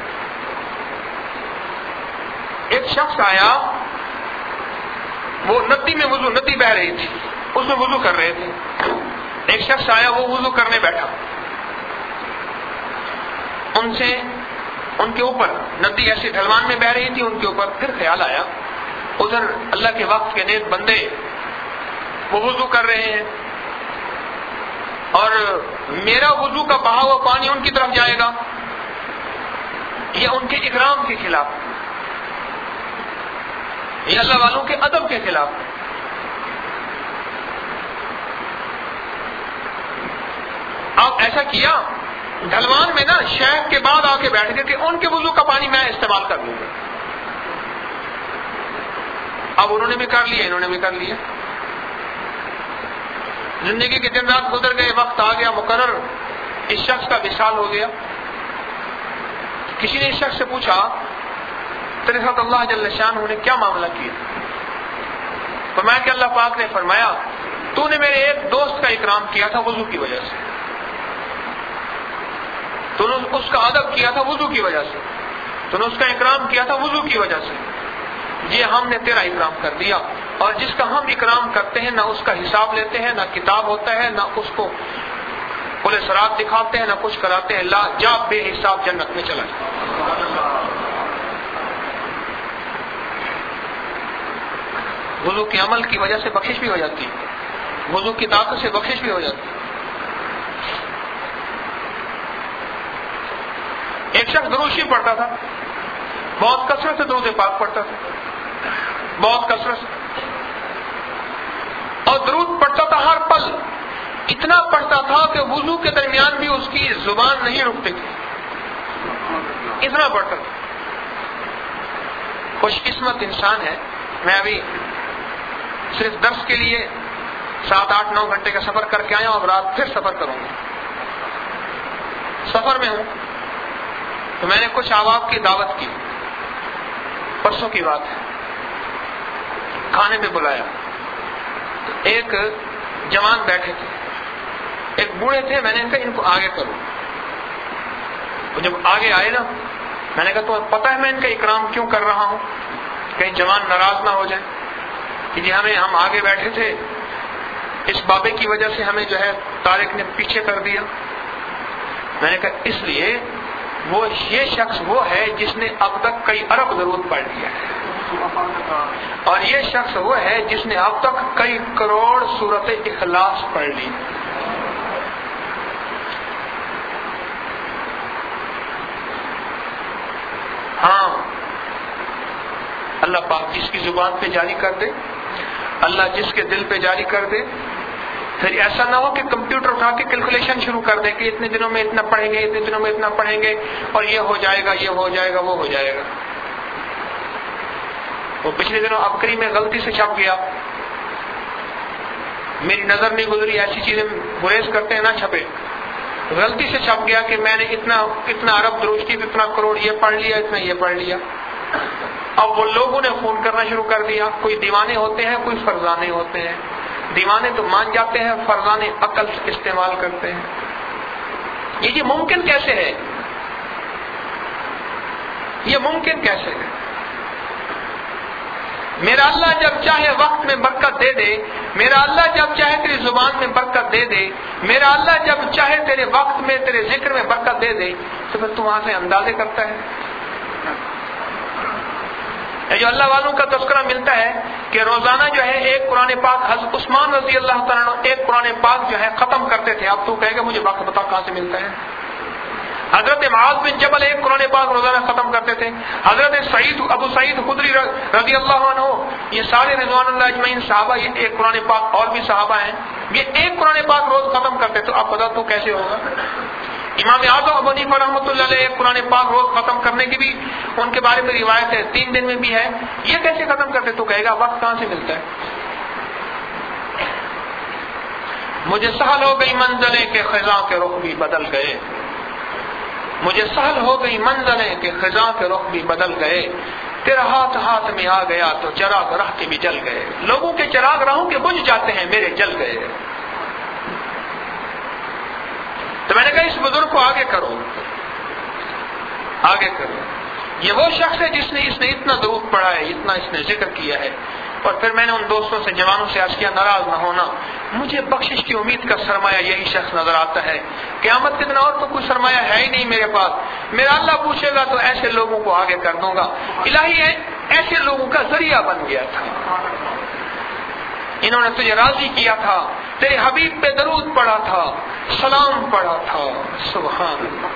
ایک شخص آیا، وہ ندی میں وضو، ندی بہ رہی تھی اس میں وضو کر رہے تھے. ایک شخص آیا، وہ وضو کرنے بیٹھا. ان کے اوپر ندی ایسی ڈھلوان میں بہ رہی تھی، ان کے اوپر پھر خیال آیا ادھر اللہ کے وقت کے نیک بندے وہ وضو کر رہے ہیں اور میرا وضو کا بہا ہوا پانی ان کی طرف جائے گا، یہ ان کے اکرام کے خلاف، یہ اللہ والوں کے ادب کے خلاف. آپ ایسا کیا ڈھلوان میں نا شیخ کے بعد آ کے بیٹھ گئے کہ ان کے وضو کا پانی میں استعمال کر لوں گا. اب انہوں نے بھی کر لیا، انہوں نے بھی کر لیا. زندگی کے دن رات گزر گئے، وقت آ گیا مقرر، اس شخص کا وصال ہو گیا. کسی نے اس شخص سے پوچھا تیرے ساتھ اللہ جل شانہ نے کیا معاملہ کیا؟ فرمایا کہ اللہ پاک نے فرمایا تو نے میرے ایک دوست کا اکرام کیا تھا وضو کی وجہ سے، تو نے اس کا ادب کیا تھا وضو کی وجہ سے، تو نے اس کا اکرام کیا تھا وضو کی وجہ سے. یہ ہم نے تیرا اکرام کر دیا. اور جس کا ہم اکرام کرتے ہیں نہ اس کا حساب لیتے ہیں، نہ کتاب ہوتا ہے، نہ اس کو پورے سرات دکھاتے ہیں، نہ کچھ کراتے ہیں. لا جا بے حساب جنت میں چلا جائے. وضو کے عمل کی وجہ سے بخشش بھی ہو جاتی ہے، وضو کی طاقت سے بخشش بھی ہو جاتی ہے. ایک شخص درود شریف پڑھتا تھا، بہت کثرت سے درود پاک پڑھتا تھا، بہت کثرت سے، اور درود پڑھتا تھا ہر پل. اتنا پڑھتا تھا کہ وضو کے درمیان بھی اس کی زبان نہیں رکتی تھی، اتنا پڑھتا تھا. خوش قسمت انسان ہے. میں ابھی صرف درس کے لیے 7, 8, 9 گھنٹے کا سفر کر کے آیا ہوں، اب رات پھر سفر کروں گا. سفر میں ہوں تو میں نے کچھ احباب کی دعوت کی، پرسوں کی بات ہے، کھانے پہ بلایا تو ایک جوان بیٹھے تھے، ایک بوڑھے تھے، میں نے کہا ان کو آگے کرو. وہ جب آگے آئے نا، میں نے کہا تمہیں پتہ ہے میں ان کا اکرام کیوں کر رہا ہوں، کہیں جوان ناراض نہ ہو جائے کہ جی ہم آگے بیٹھے تھے، اس بابے کی وجہ سے ہمیں جو ہے طارق نے پیچھے کر دیا. میں نے کہا اس لیے یہ شخص وہ ہے جس نے اب تک کئی ارب درود پڑھ لیا ہے، اور یہ شخص وہ ہے جس نے اب تک کئی کروڑ سورت اخلاص پڑھ لی. ہاں، اللہ پاک جس کی زبان پہ جاری کر دے، اللہ جس کے دل پہ جاری کر دے، پھر ایسا نہ ہو کہ کمپیوٹر اٹھا کے کیلکولیشن شروع کر دے کہ اتنے دنوں میں اتنا پڑھیں گے، اتنے دنوں میں اتنا پڑھیں گے، اور یہ ہو جائے گا، یہ ہو جائے گا، وہ ہو جائے گا. وہ پچھلے دنوں ابکری میں غلطی سے چھپ گیا، میری نظر نہیں گزری، ایسی چیزیں گریز کرتے ہیں نہ چھپے، غلطی سے چھپ گیا کہ میں نے اتنا ارب درود شریف، اتنا کروڑ یہ پڑھ لیا، اتنا یہ پڑھ لیا. اب وہ لوگوں نے فون کرنا شروع کر دیا، کوئی دیوانے ہوتے ہیں، کوئی فرزانے ہوتے ہیں. دیوانے تو مان جاتے ہیں، فرزانے عقل استعمال کرتے ہیں. یہ ممکن کیسے ہے؟ یہ ممکن کیسے ہے؟ میرا اللہ جب چاہے وقت میں برکت دے دے، میرا اللہ جب چاہے تیری زبان میں برکت دے دے، میرا اللہ جب چاہے تیرے وقت میں، تیرے ذکر میں برکت دے دے، تو پھر تم وہاں سے اندازے کرتا ہے. جو اللہ والوں کا تذکرہ ملتا ہے کہ روزانہ جو ہے ایک قرآن پاک، حضرت عثمان رضی اللہ تعالیٰ عنہ ایک قرآن پاک جو ہے ختم کرتے تھے. اب تو کہے گا مجھے وقت بتا کہاں سے ملتا ہے. حضرت معاذ بن جبل ایک قرآن پاک روزانہ ختم کرتے تھے. حضرت ابو سعید خدری رضی اللہ عنہ، یہ سارے رضوان اللہ اجمعین صحابہ، یہ ایک قرآن پاک، اور بھی صحابہ ہیں، یہ ایک قرآن پاک روز ختم کرتے. تو آپ بتا تو کیسے ہوگا؟ امام اعظم ابو حنیفہ رحمۃ اللہ علیہ ایک قرآن پاک روز ختم کرنے کی بھی ان کے بارے میں روایت ہے، 3 دن میں بھی ہے. یہ کیسے ختم کرتے؟ تو کہے گا وقت کہاں سے ملتا ہے. مجھے سہل ہو گئی منزلیں کہ خزاں کے رخ بھی بدل گئے، مجھے سہل ہو گئی منزلیں کہ خزاں کے رخ بھی بدل گئے، تیرا ہاتھ میں آ گیا تو چراغ راہ کے بھی جل گئے. لوگوں کے چراغ راہوں کے بجھ جاتے ہیں، میرے جل گئے. تو میں نے کہا اس بزرگ کو آگے کرو، آگے کرو. یہ وہ شخص ہے جس نے اتنا درود پڑھا ہے، اتنا اس نے ذکر کیا ہے. اور پھر میں نے ان دوستوں سے، جوانوں سے عرض کیا ناراض نہ ہونا، مجھے بخشش کی امید کا سرمایہ یہی شخص نظر آتا ہے. قیامت کے دن اور تو کوئی سرمایہ ہے ہی نہیں میرے پاس. میرا اللہ پوچھے گا تو ایسے لوگوں کو آگے کر دوں گا. الہی ہے ایسے لوگوں کا ذریعہ بن گیا تھا، انہوں نے تجھے راضی کیا تھا، تیرے حبیب پہ درود پڑھا تھا، سلام پڑھا تھا. سبحان اللہ.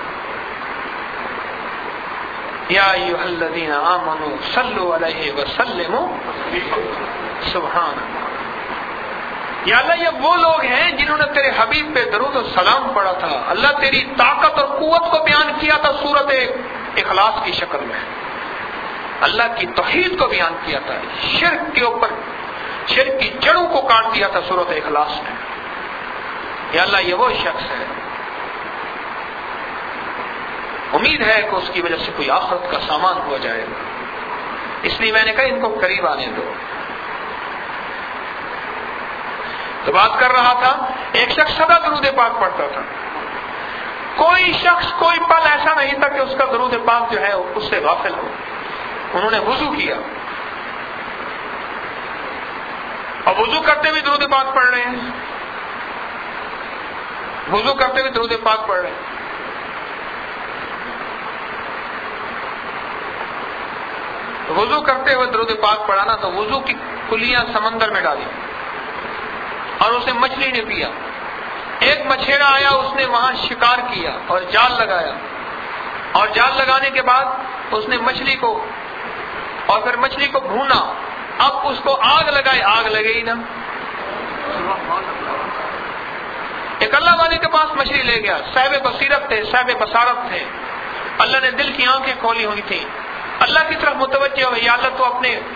یا ایھا الذین آمنوا صلوا علیہ وسلموا. سبحان اللہ. یا اللہ یہ وہ لوگ ہیں جنہوں نے تیرے حبیب پہ درود و سلام پڑھا تھا. اللہ تیری طاقت اور قوت کو بیان کیا تھا سورت اخلاص کی شکل میں، اللہ کی توحید کو بیان کیا تھا، شرک کے اوپر، شرک کی جڑوں کو کاٹ دیا تھا سورت اخلاص میں. یا اللہ یہ وہ شخص ہے، امید ہے کہ اس کی وجہ سے کوئی آخرت کا سامان ہو جائے گا. اس لیے میں نے کہا ان کو قریب آنے دو. تو بات کر رہا تھا، ایک شخص سدا درود پاک پڑھتا تھا. کوئی شخص کوئی پل ایسا نہیں تھا کہ اس کا درود پاک جو ہے اس سے غافل ہو. انہوں نے وضو کیا اور وضو کرتے ہوئے درود پاک پڑھ رہے ہیں، وضو کرتے ہوئے درود پاک پڑھ رہے ہیں. وضو کرتے ہوئے درود پاک پڑھانا تو وضو کی کلیاں سمندر میں ڈالی اور اسے مچھلی نے پیا. ایک مچھیرا آیا، اس نے وہاں شکار کیا اور جال لگایا، اور جال لگانے کے بعد اس نے مچھلی کو اور پھر مچھلی کو بھونا. اب اس کو آگ لگائی، آگ لگے ہی نا. ایک اللہ والے کے پاس مچھلی لے گیا، صاحب بصیرت تھے، صاحب بصارت تھے، اللہ نے دل کی آنکھیں کھولی ہوئی تھی. اللہ کی طرف متوجہ ہوئے، یا اللہ تو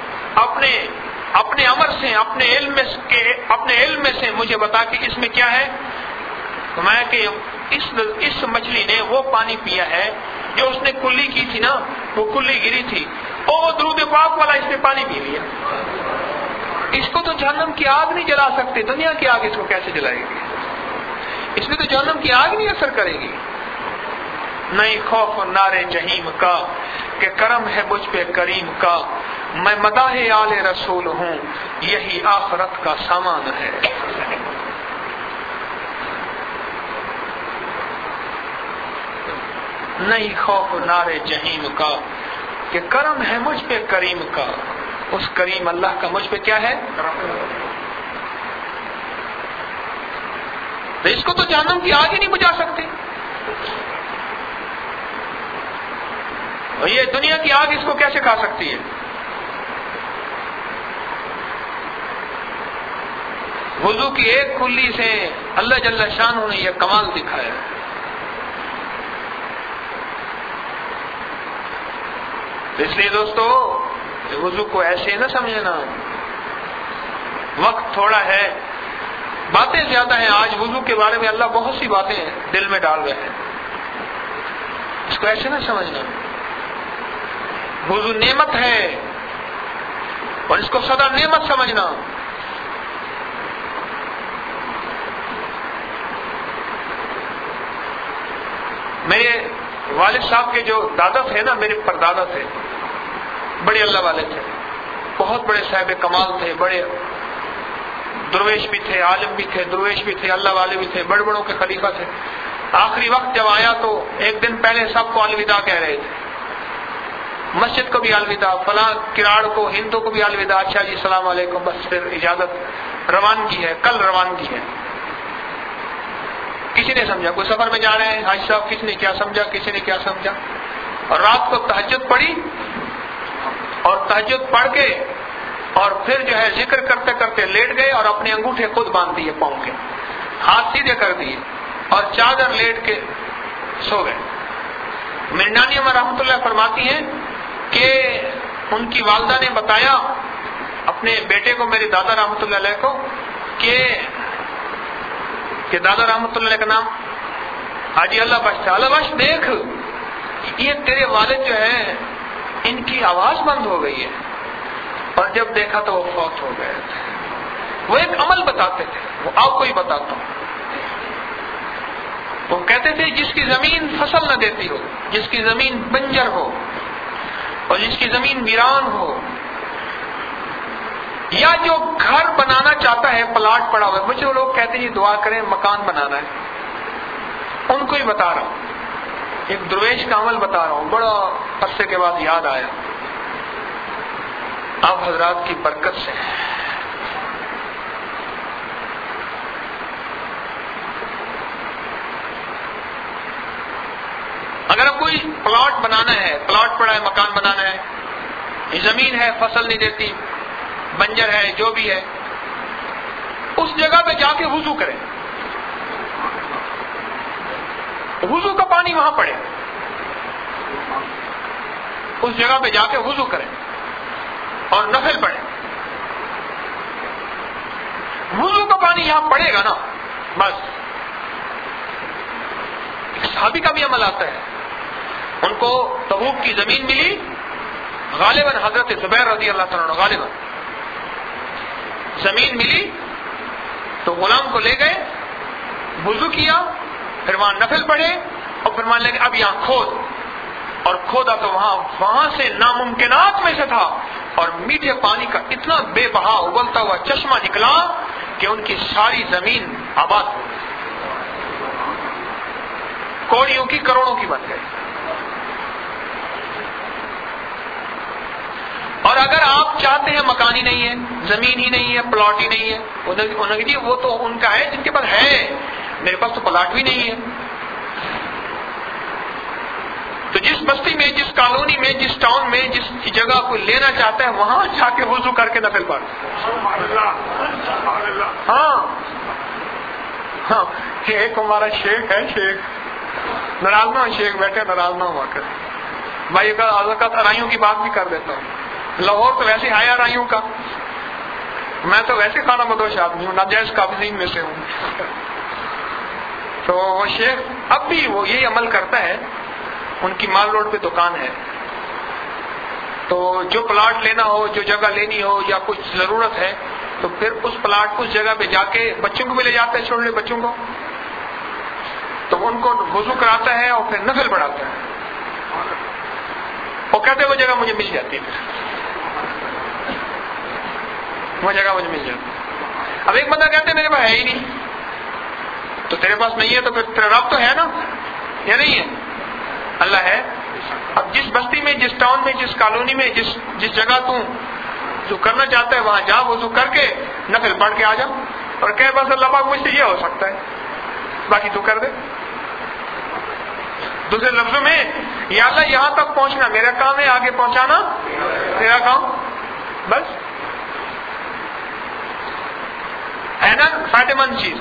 اپنے امر سے، اپنے علم میں سے مجھے بتا کہ اس میں کیا ہے. فرمایا کہ اس مچھلی نے وہ پانی پیا ہے جو اس نے کلی کی تھی نا، وہ کلی گری تھی، وہ درود پاک والا اس نے پانی پی لیا۔ اس کو تو جہنم کی آگ نہیں جلا سکتے، دنیا کی آگ اس کو کیسے جلائے گی؟ اس میں تو جہنم کی آگ نہیں اثر کرے گی۔ نہیں خوف نار جہیم کا کہ کرم ہے مجھ پہ کریم کا، میں مداح آل رسول ہوں، یہی آخرت کا سامان ہے۔ نہیں خوف نار جہیم کا کہ کرم ہے مجھ پہ کریم کا، اس کریم اللہ کا مجھ پہ کیا ہے؟ تو اس کو تو جہنم کی آگ ہی نہیں بجھا سکتے، اور یہ دنیا کی آگ اس کو کیسے کھا سکتی ہے؟ وضو کی ایک کلی سے اللہ جل شانہ نے یہ کمال دکھایا۔ اس لیے دوستو وضو کو ایسے نہ سمجھنا، وقت تھوڑا ہے، باتیں زیادہ ہیں۔ آج وضو کے بارے میں اللہ بہت سی باتیں دل میں ڈال رہے ہیں، اس کو ایسے نہ سمجھنا۔ وضو نعمت ہے اور اس کو سدا نعمت سمجھنا۔ میرے والد صاحب کے جو دادا تھے نا، میرے پردادا تھے، بڑے اللہ والے تھے، بہت بڑے صاحب کمال تھے، بڑے درویش بھی تھے، عالم بھی تھے، درویش بھی تھے، اللہ والے بھی تھے، بڑے بڑوں کے خلیفہ تھے۔ آخری وقت جب آیا تو ایک دن پہلے سب کو الوداع کہہ رہے تھے، مسجد کو بھی الوداع، فلاں کراڑ کو، ہندو کو بھی الوداع، اچھا جی السلام علیکم، بس پھر اجازت، روانگی ہے، کل روانگی ہے۔ کسی نے سمجھا، کوئی سفر میں جا رہے ہیں حاجی صاحب، کسی نے کیا سمجھا، کسی نے کیا سمجھا، اور رات کو تہجد پڑھی، اور تہجد پڑھ کے اور پھر جو ہے ذکر کرتے کرتے لیٹ گئے اور اپنے انگوٹھے خود باندھ دیے پاؤں کے، ہاتھ سیدھے کر دیے اور چادر لیٹ کے سو گئے۔ میری نانی اماں رحمۃ اللہ فرماتی ہیں کہ ان کی والدہ نے بتایا اپنے بیٹے کو، میرے دادا رحمۃ اللہ علیہ کو، کہ دادا رحمۃ اللہ علیہ کا نام حاجی اللہ بخش تھا، اللہ بخش دیکھ یہ تیرے والد جو ہے ان کی آواز بند ہو گئی ہے، اور جب دیکھا تو وہ فوت ہو گئے تھے۔ وہ ایک عمل بتاتے تھے، وہ آپ کو ہی بتاتا ہوں۔ وہ کہتے تھے جس کی زمین فصل نہ دیتی ہو، جس کی زمین بنجر ہو اور جس کی زمین ویران ہو، یا جو گھر بنانا چاہتا ہے پلاٹ پڑا ہوا ہے، مجھے وہ لوگ کہتے ہیں دعا کریں مکان بنانا ہے، ان کو ہی بتا رہا ہوں، ایک درویش کا عمل بتا رہا ہوں، بڑا عرصے کے بعد یاد آیا، آپ حضرات کی برکت سے۔ اگر اب کوئی پلاٹ بنانا ہے، پلاٹ پڑا ہے، مکان بنانا ہے، یہ زمین ہے فصل نہیں دیتی، بنجر ہے، جو بھی ہے، اس جگہ پہ جا کے وضو کریں، وضو کا پانی وہاں پڑے، اس جگہ پہ جا کے وضو کریں اور نفل پڑھیں۔ وضو کا پانی یہاں پڑے گا نا، بس۔ ایک صحابی کا بھی عمل آتا ہے، ان کو تبوک کی زمین ملی، غالباً حضرت زبیر رضی اللہ تعالیٰ عنہ، غالباً زمین ملی تو غلام کو لے گئے، وضو کیا، پھر وہاں نفل پڑھے، اور پھر مان لگے اب یہاں کھود، اور کھودا تو وہاں سے ناممکنات میں سے تھا، اور میٹھے پانی کا اتنا بے بہا ابلتا ہوا چشمہ نکلا کہ ان کی ساری زمین آباد ہو گئی، کوڑیوں کی کروڑوں کی بن گئی۔ اور اگر آپ چاہتے ہیں مکان ہی نہیں ہے، زمین ہی نہیں ہے، پلاٹ ہی نہیں ہے، انہوں نے وہ تو ان کا ہے جن کے پاس ہے، میرے پاس تو پلاٹ بھی نہیں ہے، تو جس بستی میں، جس کالونی میں، جس ٹاؤن میں، جس جگہ کوئی لینا چاہتا ہے وہاں جا کے وضو کر کے نفل پڑھ۔ ہاں ایک ہمارا شیخ ہے، شیخ ناراض نہ ہو، شیخ بیٹھے ناراض نہ ہوا کرے بھائی، کا ارائیوں کی بات بھی کر دیتا ہوں، لاہور تو ویسے ہے ارائیوں کا، میں تو ویسے خانہ بدوش آدمی ہوں، ناجائز قابضین میں سے ہوں، تو وہ شیخ اب بھی وہ یہی عمل کرتا ہے. ان کی مال روڈ پہ دکان ہے, تو جو پلاٹ لینا ہو, جو جگہ لینی ہو یا کچھ ضرورت ہے, تو پھر اس پلاٹ کو اس جگہ پہ جا کے بچوں کو بھی لے جاتا ہے, چھوٹے بچوں کو, تو ان کو وضو کراتا ہے اور پھر نفل پڑھاتا ہے. وہ کہتے ہیں وہ جگہ مجھے مل جاتی ہے, وہ جگہ مجھے مل جاتی ہے. اب ایک بندہ کہتے ہیں میرے پاس ہے ہی نہیں, تو تیرے پاس نہیں ہے تو پھر تیرا رب تو ہے نا, یا نہیں ہے؟ اللہ ہے. اب جس بستی میں, جس ٹاؤن میں, جس کالونی میں, جس جگہ تو جو کرنا چاہتا ہے وہاں جا, وضو کر کے نفل پڑھ کے آ جا, اور کہ بس اللہ پاک مجھ سے یہ ہو سکتا ہے, باقی تو کر دے. دوسرے لفظوں میں, یا اللہ یہاں تک پہنچنا میرا کام ہے, آگے پہنچانا تیرا کام. بس ہے نا فائدے مند چیز,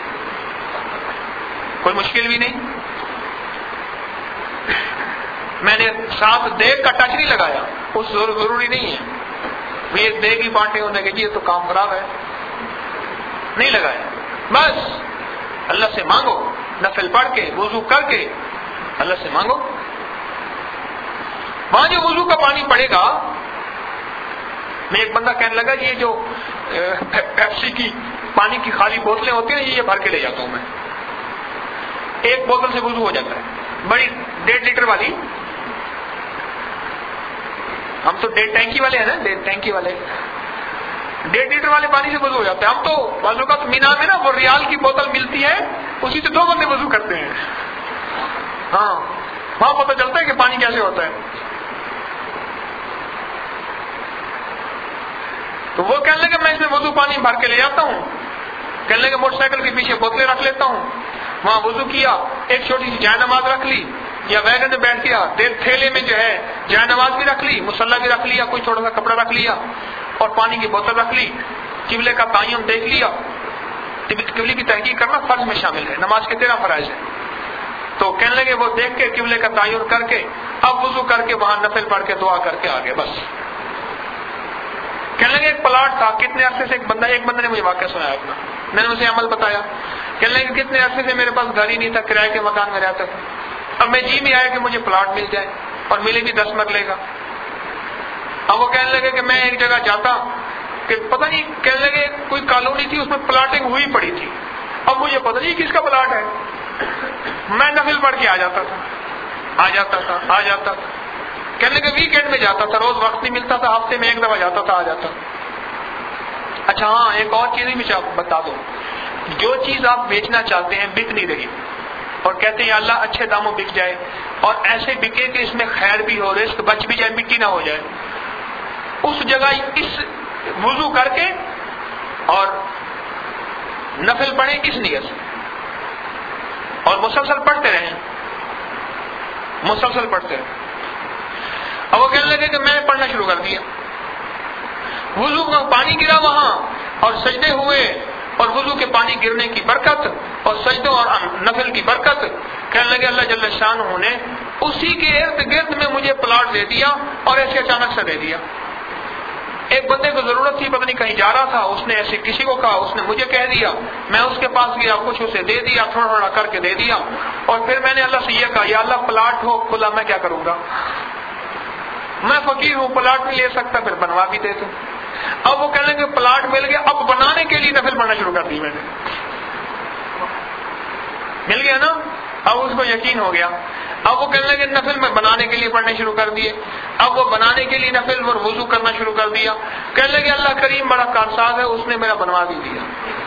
کوئی مشکل بھی نہیں. میں نے ساتھ دیگ کا ٹچ نہیں لگایا, اس ضروری نہیں ہے یہ دیگ ہی بانٹے ہونے کے یہ تو کام خراب ہے, نہیں لگایا. بس اللہ سے مانگو, نفل پڑھ کے وضو کر کے اللہ سے مانگو. وہاں جو وضو کا پانی پڑے گا, میں ایک بندہ کہنے لگا یہ جو پیپسی کی پانی کی خالی بوتلیں ہوتی ہیں یہ بھر کے لے جاتا ہوں میں, ایک بوتل سے وضو ہو جاتا ہے, بڑی 1.5 لیٹر والی. ہم تو 1.5 ٹینکی والے ہیں نا, 1.5 ٹینکی والے 1.5 لیٹر والے پانی سے وضو ہو جاتا ہے. ہم تو بعض اوقات مینا میں نا وہ ریال کی بوتل ملتی ہے, اسی سے 2 بندے وضو کرتے ہیں. ہاں وہاں پتہ چلتا ہے کہ پانی کیسے ہوتا ہے. تو وہ کہنے لگے میں اس میں وضو پانی بھر کے لے جاتا ہوں, کہنے لگے موٹر سائیکل کے پیچھے بوتلیں رکھ لیتا ہوں, وہاں وضو کیا, ایک چھوٹی سی جائے نماز رکھ لی, یا ویگن میں بیٹھ گیا, تھیلے میں جو ہے جائے نماز بھی رکھ لی, مصلی بھی رکھ لیا, کوئی چھوٹا سا کپڑا رکھ لیا, اور پانی کی بوتل رکھ لی. قبلے کا تعین دیکھ لیا. قبلے کی تحقیق کرنا فرض میں شامل ہے, نماز کے 13 فرائض ہیں. تو کہنے لگے وہ دیکھ کے قبلے کا تعین کر کے اب وضو کر کے وہاں نفل پڑھ کے دعا کر کے آگے. بس کہنے لگے ایک پلاٹ تھا, کتنے عرصے سے ایک بندے نے مجھے واقعہ سنایا اپنا, میں نے اسے عمل بتایا. کہنے لگے کتنے عرصے سے میرے پاس گھر ہی نہیں تھا, کرائے کے مکان میں رہتا تھا. اب میں جی میں آیا کہ مجھے پلاٹ مل جائے, اور ملے بھی 10 مرلے کا. اب وہ کہنے لگے کہ میں ایک جگہ جاتا کہ پتہ نہیں, کہنے لگے کوئی کالونی تھی اس میں پلاٹنگ ہوئی پڑی تھی, اب مجھے پتہ نہیں کس کا پلاٹ ہے. میں نفل پڑھ کے آ جاتا تھا. کہنے لگے ویکینڈ میں جاتا تھا, روز وقت نہیں ملتا تھا, ہفتے میں 1 دفعہ جاتا تھا, آ جاتا. اچھا ہاں ایک اور چیز بھی میں بتا دوں, جو چیز آپ بیچنا چاہتے ہیں بک نہیں رہی, اور کہتے ہیں اللہ اچھے داموں بک جائے, اور ایسے بکے کہ اس میں خیر بھی ہو, رزق بچ بھی جائے, مٹی نہ ہو جائے, اس جگہ اس وضو کر کے اور نفل پڑھیں اس نیت سے, اور مسلسل پڑھتے رہیں, مسلسل پڑھتے رہیں. اب وہ کہنے لگے کہ میں نے پڑھنا شروع کر دیا, وضو کا پانی گرا وہاں, اور سجدے ہوئے, اور وضو کے پانی گرنے کی برکت اور سجدوں اور نفل کی برکت. کہنے لگے اللہ جل شانہ نے اسی کے ارد گرد میں مجھے پلاٹ دے دیا, اور ایسے اچانک سے دے دیا. ایک بندے کو ضرورت تھی, پتہ نہیں کہیں جا رہا تھا, اس نے ایسے کسی کو کہا, اس نے مجھے کہہ دیا, میں اس کے پاس گیا, کچھ اسے دے دیا, تھوڑا تھوڑا کر کے دے دیا, اور پھر میں نے اللہ سے یہ کہا یا اللہ پلاٹ ہو کھلا میں کیا کروں گا, میں فقیر ہوں, پلاٹ نہیں لے سکتا, پھر بنوا بھی دے دوں. اب وہ کہنے لگے پلاٹ مل گیا, اب بنانے کے لیے نفل پڑھنا شروع کر دی میں نے, مل گیا نا, اب اس کو یقین ہو گیا. اب وہ کہنے لگے نفل میں بنانے کے لیے پڑھنے شروع کر دیے, اب وہ بنانے کے لیے نفل اور وضو کرنا شروع کر دیا. کہنے لگے اللہ کریم بڑا کارساز ہے, اس نے میرا بنوا بھی دیا.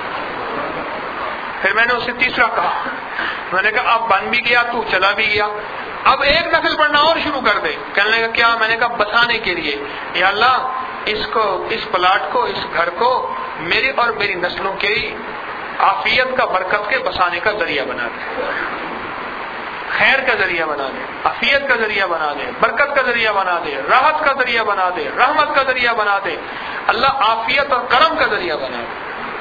پھر میں نے اسے تیسرا کہا, میں نے کہا اب بن بھی گیا, تو چلا بھی گیا, اب ایک نفل پڑھنا اور شروع کر دے. کہنے لگا کیا, میں نے کہا بسانے کے لیے, یا اللہ اس پلاٹ کو, اس گھر کو میری اور میری نسلوں کے عافیت کا, برکت کے بسانے کا ذریعہ بنا دے, خیر کا ذریعہ بنا دے, عافیت کا ذریعہ بنا دے, برکت کا ذریعہ بنا دے, راحت کا ذریعہ بنا دے, رحمت کا ذریعہ بنا دے. اللہ عافیت اور کرم کا ذریعہ بنا دے.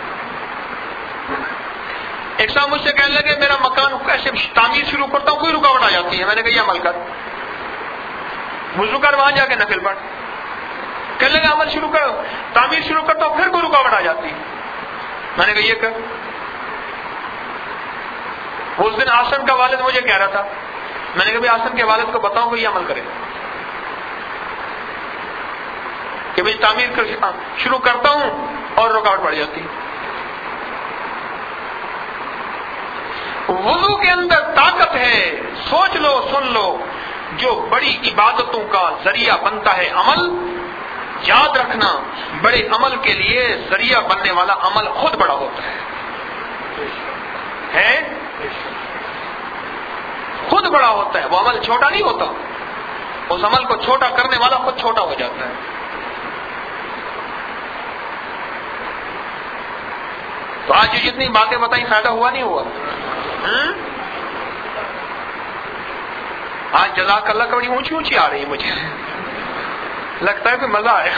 ایک صاحب مجھ سے کہنے لگے میرا مکان ایسے تعمیر شروع کرتا ہوں, کوئی رکاوٹ آ جاتی ہے. میں نے کہا یہ عمل کر, وضو کر, وہاں جا کے نفل پڑھ. کہنے لگے عمل شروع کرو, تعمیر شروع کرتا ہوں, پھر کوئی رکاوٹ آ جاتی ہے. میں نے کہا یہ کر. اس دن آسن کا والد مجھے کہہ رہا تھا، میں نے کہا بھی آسن کے والد کو بتاؤں کہ یہ عمل کرے کہ بھائی تعمیر شروع کرتا ہوں اور رکاوٹ پڑ جاتی ہے۔ وضو کے اندر طاقت ہے، سوچ لو سن لو، جو بڑی عبادتوں کا ذریعہ بنتا ہے عمل، یاد رکھنا بڑے عمل کے لیے ذریعہ بننے والا عمل خود بڑا ہوتا ہے خود بڑا ہوتا ہے، وہ عمل چھوٹا نہیں ہوتا، اس عمل کو چھوٹا کرنے والا خود چھوٹا ہو جاتا ہے۔ تو آج یہ جتنی باتیں بتائیں فائدہ ہوا نہیں ہوا؟ آج جزاک اللہ کا بڑی اونچی اونچی آ رہی ہے، مجھے لگتا ہے کہ مزہ آیا۔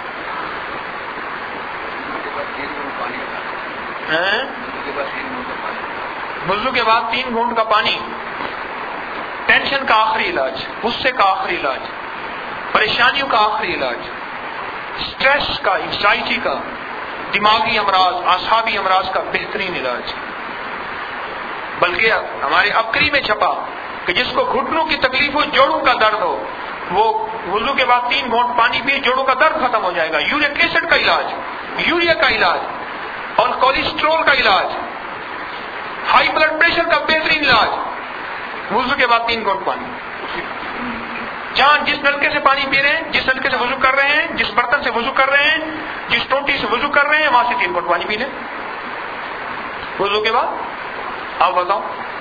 وضو کے بعد 3 گھونٹ کا پانی، ٹینشن کا آخری علاج، غصے کا آخری علاج، پریشانیوں کا آخری علاج، سٹریس کا، انزائٹی کا، دماغی امراض، اعصابی امراض کا بہترین علاج۔ بلکہ ہمارے ابکری میں چھپا کہ جس کو گھٹنوں کی تکلیف ہو، جوڑوں کا درد ہو، وہ وضو کے بعد 3 گھونٹ پانی پیے، جوڑوں کا درد ختم ہو جائے گا۔ یورک ایسڈ کا علاج، یوریا کا علاج، اور کولیسٹرول کا علاج، ہائی بلڈ پریشر کا بہترین علاج، وضو کے بعد 3 گھونٹ پانی۔ جہاں جس نلکے سے پانی پی رہے ہیں، جس نلکے سے وضو کر رہے ہیں، جس برتن سے وضو کر رہے ہیں، جس ٹوٹی سے وضو کر رہے ہیں، وہاں سے 3 گھونٹ پانی پی لیں وضو کے بعد۔ آپ بتاؤ،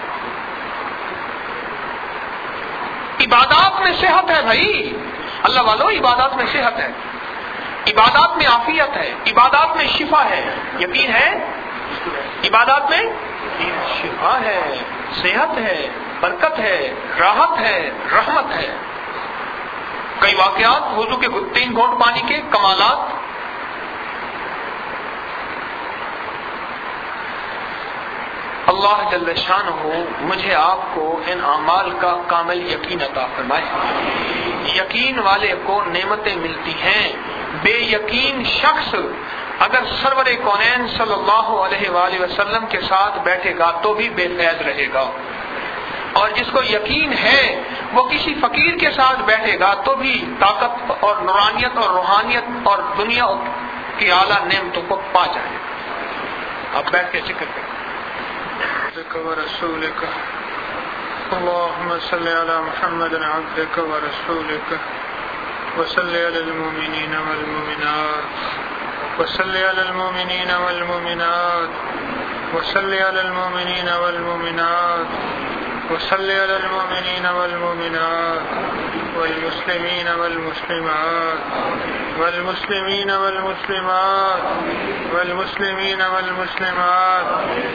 عبادات میں صحت ہے بھائی، اللہ والو، عبادات میں صحت ہے، عبادات میں عافیت ہے، عبادات میں شفا ہے، یقین ہے؟ عبادات میں شفا ہے، صحت ہے، برکت ہے، راحت ہے، رحمت ہے۔ کئی واقعات وضو کے 3 گھونٹ پانی کے کمالات۔ اللہ جل شانہ مجھے آپ کو ان اعمال کا کامل یقین عطا فرمائے۔ یقین والے کو نعمتیں ملتی ہیں، بے یقین شخص اگر سرور کونین صلی اللہ علیہ وآلہ وسلم کے ساتھ بیٹھے گا تو بھی بے فیض رہے گا، اور جس کو یقین ہے وہ کسی فقیر کے ساتھ بیٹھے گا تو بھی طاقت اور نورانیت اور روحانیت اور دنیا کی اعلیٰ نعمتوں کو پا جائے۔ اب بیٹھ کے ذکر کریں۔ ورسولك اللهم صل على محمد عبدك ورسولك وصل على المؤمنين والمؤمنات وصل على المؤمنين والمؤمنات وصل على المؤمنين والمؤمنات وصل على المؤمنين والمؤمنات والمسلمين والمسلمات والمسلمين والمسلمات والمسلمين والمسلمات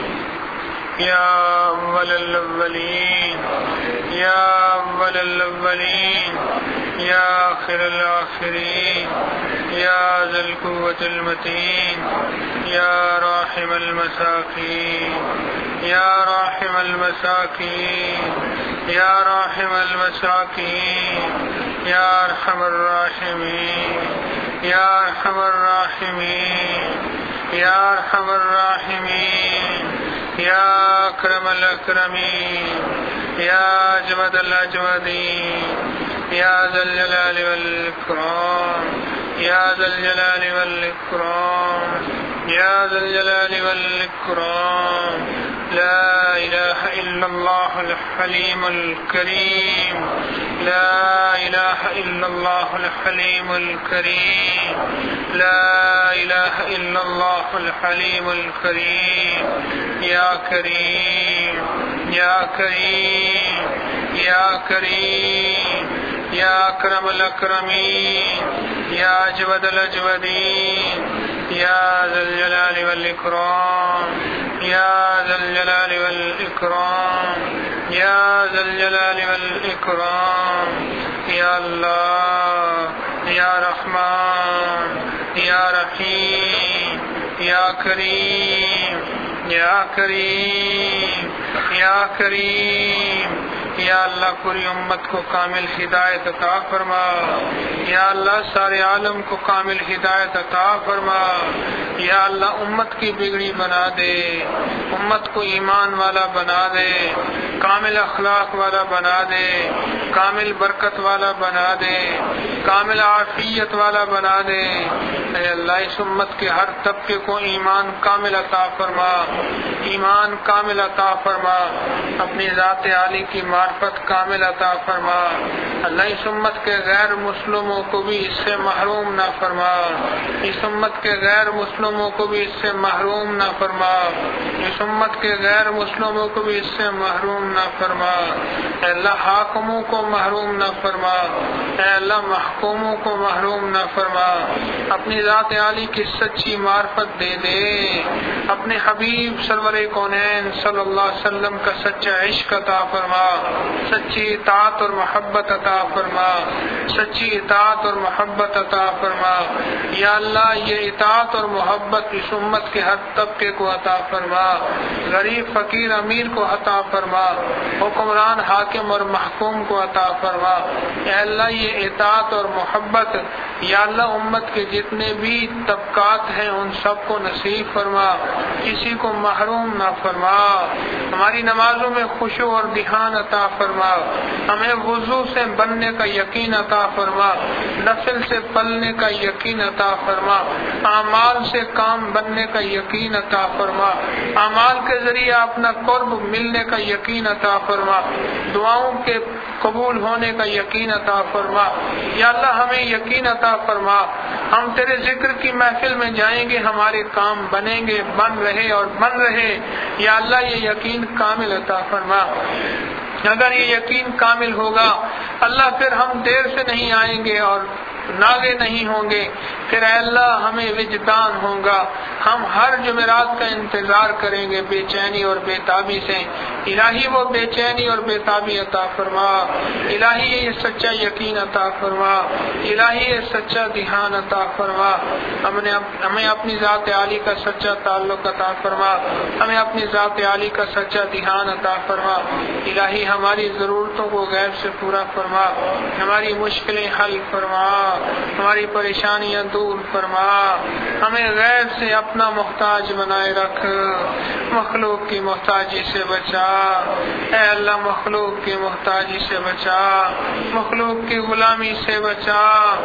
يا أول الأولين يا أول الأولين يا آخر الآخرين يا ذا القوة المتين يا راحم المساكين يا راحم المساكين يا راحم المساكين يا أرحم الراحمين يا أرحم الراحمين يا أرحم الراحمين يا أكرم الأكرمين يا أجود الأجودين يا ذا الجلال والإكرام يا ذا الجلال والإكرام يا ذا الجلال والإكرام لا إله إلا الله الحليم الكريم لا إله إلا الله الحليم الكريم لا إله إلا الله الحليم الكريم يا كريم يا كريم يا كريم يا أكرم الأكرمين يا أجود الأجودين يا ذا الجلال والإكرام يا ذا الجلال والإكرام يا ذا الجلال والإكرام يا الله يا رحمن يا رحيم يا كريم يا كريم يا كريم یا اللہ پوری امت کو کامل ہدایت عطا فرما، یا اللہ سارے عالم کو کامل ہدایت عطا فرما، یا اللہ امت کی بگڑی بنا دے، امت کو ایمان والا بنا دے، کامل اخلاق والا بنا دے، کامل برکت والا بنا دے، کامل عافیت والا بنا دے۔ اے اللہ اس امت کے ہر طبقے کو ایمان کامل عطا فرما، ایمان کامل عطا فرما، اپنی ذات عالی کی معرفت کامل عطا فرما۔ اللہ اس امت کے غیر مسلموں کو بھی اس سے محروم نہ فرما، اس امت کے غیر مسلموں کو بھی اس سے محروم نہ فرما، اس امت کے غیر مسلموں کو بھی اس سے محروم نہ فرما۔ اے اللہ حاکموں کو محروم نہ فرما، اے اللہ محکوموں کو محروم نہ فرما، اپنی ذات عالی کی سچی معرفت دے دے، اپنے حبیب سرور کونین صلی اللہ علیہ وسلم کا سچا عشق عطا فرما، سچی اطاعت اور محبت عطا فرما، سچی اطاعت اور محبت عطا فرما۔ یا اللہ یہ اطاعت اور محبت اس امت کے ہر طبقے کو عطا فرما، غریب فقیر امیر کو عطا فرما، حکمران حاکم اور محکوم کو عطا فرما۔ اے اللہ یہ اطاعت اور محبت یا اللہ امت کے جتنے بھی طبقات ہیں ان سب کو نصیب فرما، کسی کو محروم نہ فرما۔ ہماری نمازوں میں خشوع اور دھیان عطا فرما، ہمیں وضو سے بننے کا یقین عطا فرما، نفل سے پلنے کا یقین عطا فرما، اعمال سے کام بننے کا یقین عطا فرما، اعمال کے ذریعے اپنا قرب ملنے کا یقین عطا فرما، دعاؤں کے قبول ہونے کا یقین عطا فرما۔ یا اللہ ہمیں یقین عطا فرما، ہم تیرے ذکر کی محفل میں جائیں گے، ہمارے کام بنیں گے، بن رہے اور بن رہے۔ یا اللہ یہ یقین کامل عطا فرما۔ اگر یہ یقین کامل ہوگا اللہ پھر ہم دیر سے نہیں آئیں گے اور ناگے نہیں ہوں گے، پھر اے اللہ ہمیں وجدان ہوگا، ہم ہر جمعرات کا انتظار کریں گے بے چینی اور بے تابی سے۔ الہی وہ بے چینی اور بے تابی عطا فرما، الہی یہ سچا یقین عطا فرما، الہی یہ سچا دھیان عطا فرما۔ ہمیں اپنی ذات عالی کا سچا تعلق عطا فرما، ہمیں اپنی ذات عالی کا سچا دھیان عطا فرما۔ الہی ہماری ضرورتوں کو غیب سے پورا فرما، ہماری مشکلیں حل فرما، ہماری پریشانیاں دور فرما، ہمیں غیب سے اپنا محتاج بنائے رکھ، مخلوق کی محتاجی سے بچا۔ اے اللہ مخلوق کی محتاجی سے بچا، مخلوق کی غلامی سے بچا،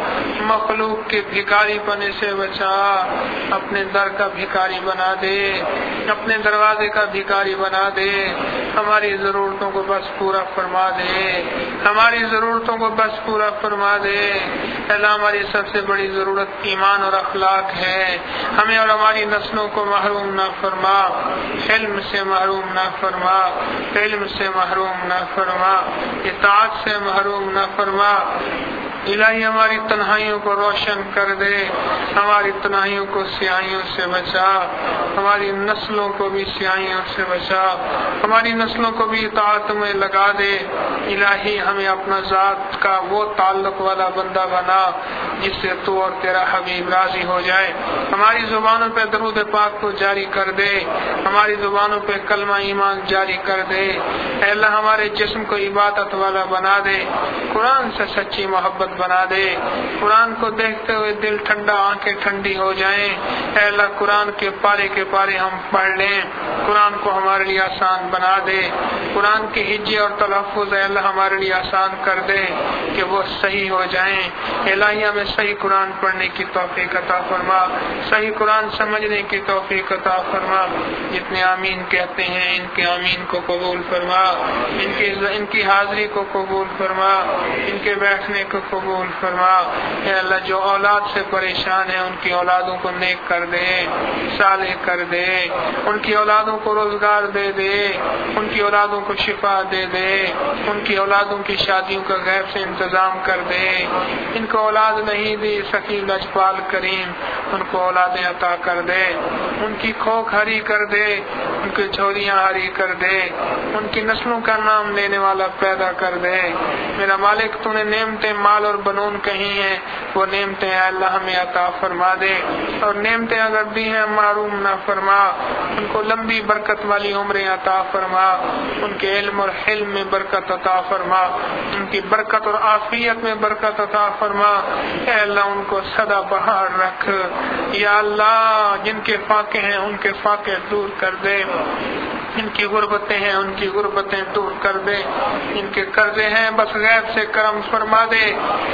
مخلوق کے بھکاری پنے سے بچا، اپنے در کا بھکاری بنا دے، اپنے دروازے کا بھکاری بنا دے، ہماری ضرورتوں کو بس پورا فرما دے، ہماری ضرورتوں کو بس پورا فرما دے۔ اللہ ہماری سب سے بڑی ضرورت ایمان اور اخلاق ہے، ہمیں اور ہماری نسلوں کو محروم نہ فرما، علم سے محروم نہ فرما، علم سے محروم نہ فرما، اطاعت سے محروم نہ فرما۔ الہی ہماری تنہائیوں کو روشن کر دے، ہماری تنہائیوں کو سیاہیوں سے بچا، ہماری نسلوں کو بھی سیاہیوں سے بچا، ہماری نسلوں کو بھی اطاعت میں لگا دے۔ الہی ہمیں اپنا ذات کا وہ تعلق والا بندہ بنا جس سے تو اور تیرا حبیب راضی ہو جائے۔ ہماری زبانوں پہ درود پاک کو جاری کر دے، ہماری زبانوں پہ کلمہ ایمان جاری کر دے۔ اے اللہ ہمارے جسم کو عبادت والا بنا دے، قرآن سے سچی محبت بنا دے، قرآن کو دیکھتے ہوئے دل ٹھنڈا آنکھیں ٹھنڈی ہو جائیں۔ اے اللہ قرآن کے پارے کے پارے ہم پڑھ لیں، قرآن کو ہمارے لیے آسان بنا دے، قرآن کے ہجے اور تلفظ اے اللہ ہمارے لیے آسان کر دے کہ وہ صحیح ہو جائیں۔ الہی ہمیں صحیح قرآن پڑھنے کی توفیق عطا فرما، صحیح قرآن سمجھنے کی توفیق عطا فرما۔ جتنے آمین کہتے ہیں ان کے آمین کو قبول فرما، ان کی حاضری کو قبول فرما، ان کے بیٹھنے کو قبول فرما۔ اے اللہ جو اولاد سے پریشان ہیں ان کی اولادوں کو نیک کر دے، صالح کر دے، ان کی اولادوں کو روزگار دے دے، ان کی اولادوں کو شفا دے دے، ان کی اولادوں کی شادیوں کا غیب سے انتظام کر دے۔ ان کو اولاد نہیں دی ثقیل لجپال کریم ان کو اولادیں عطا کر دے، ان کی کھوک ہری کر دے، ان کی جھولیاں ہری کر دے، ان کی نسلوں کا نام لینے والا پیدا کر دے۔ میرا مالک تو نے نعمتیں مال اور اور بنون کہیں ہیں وہ نعمتیں اے اللہ ہمیں عطا فرما دے، اور نعمتیں اگر دی ہیں محروم نہ فرما، ان کو لمبی برکت والی عمریں عطا فرما، ان کے علم اور حلم میں برکت عطا فرما، ان کی برکت اور عافیت میں برکت عطا فرما، اے اللہ ان کو سدا بہار رکھ، یا اللہ جن کے فاقے ہیں ان کے فاقے دور کر دے، جن کی غربتیں ہیں ان کی غربتیں دور کر دے، جن کے قرضے ہیں بس غیب سے کرم فرما دے،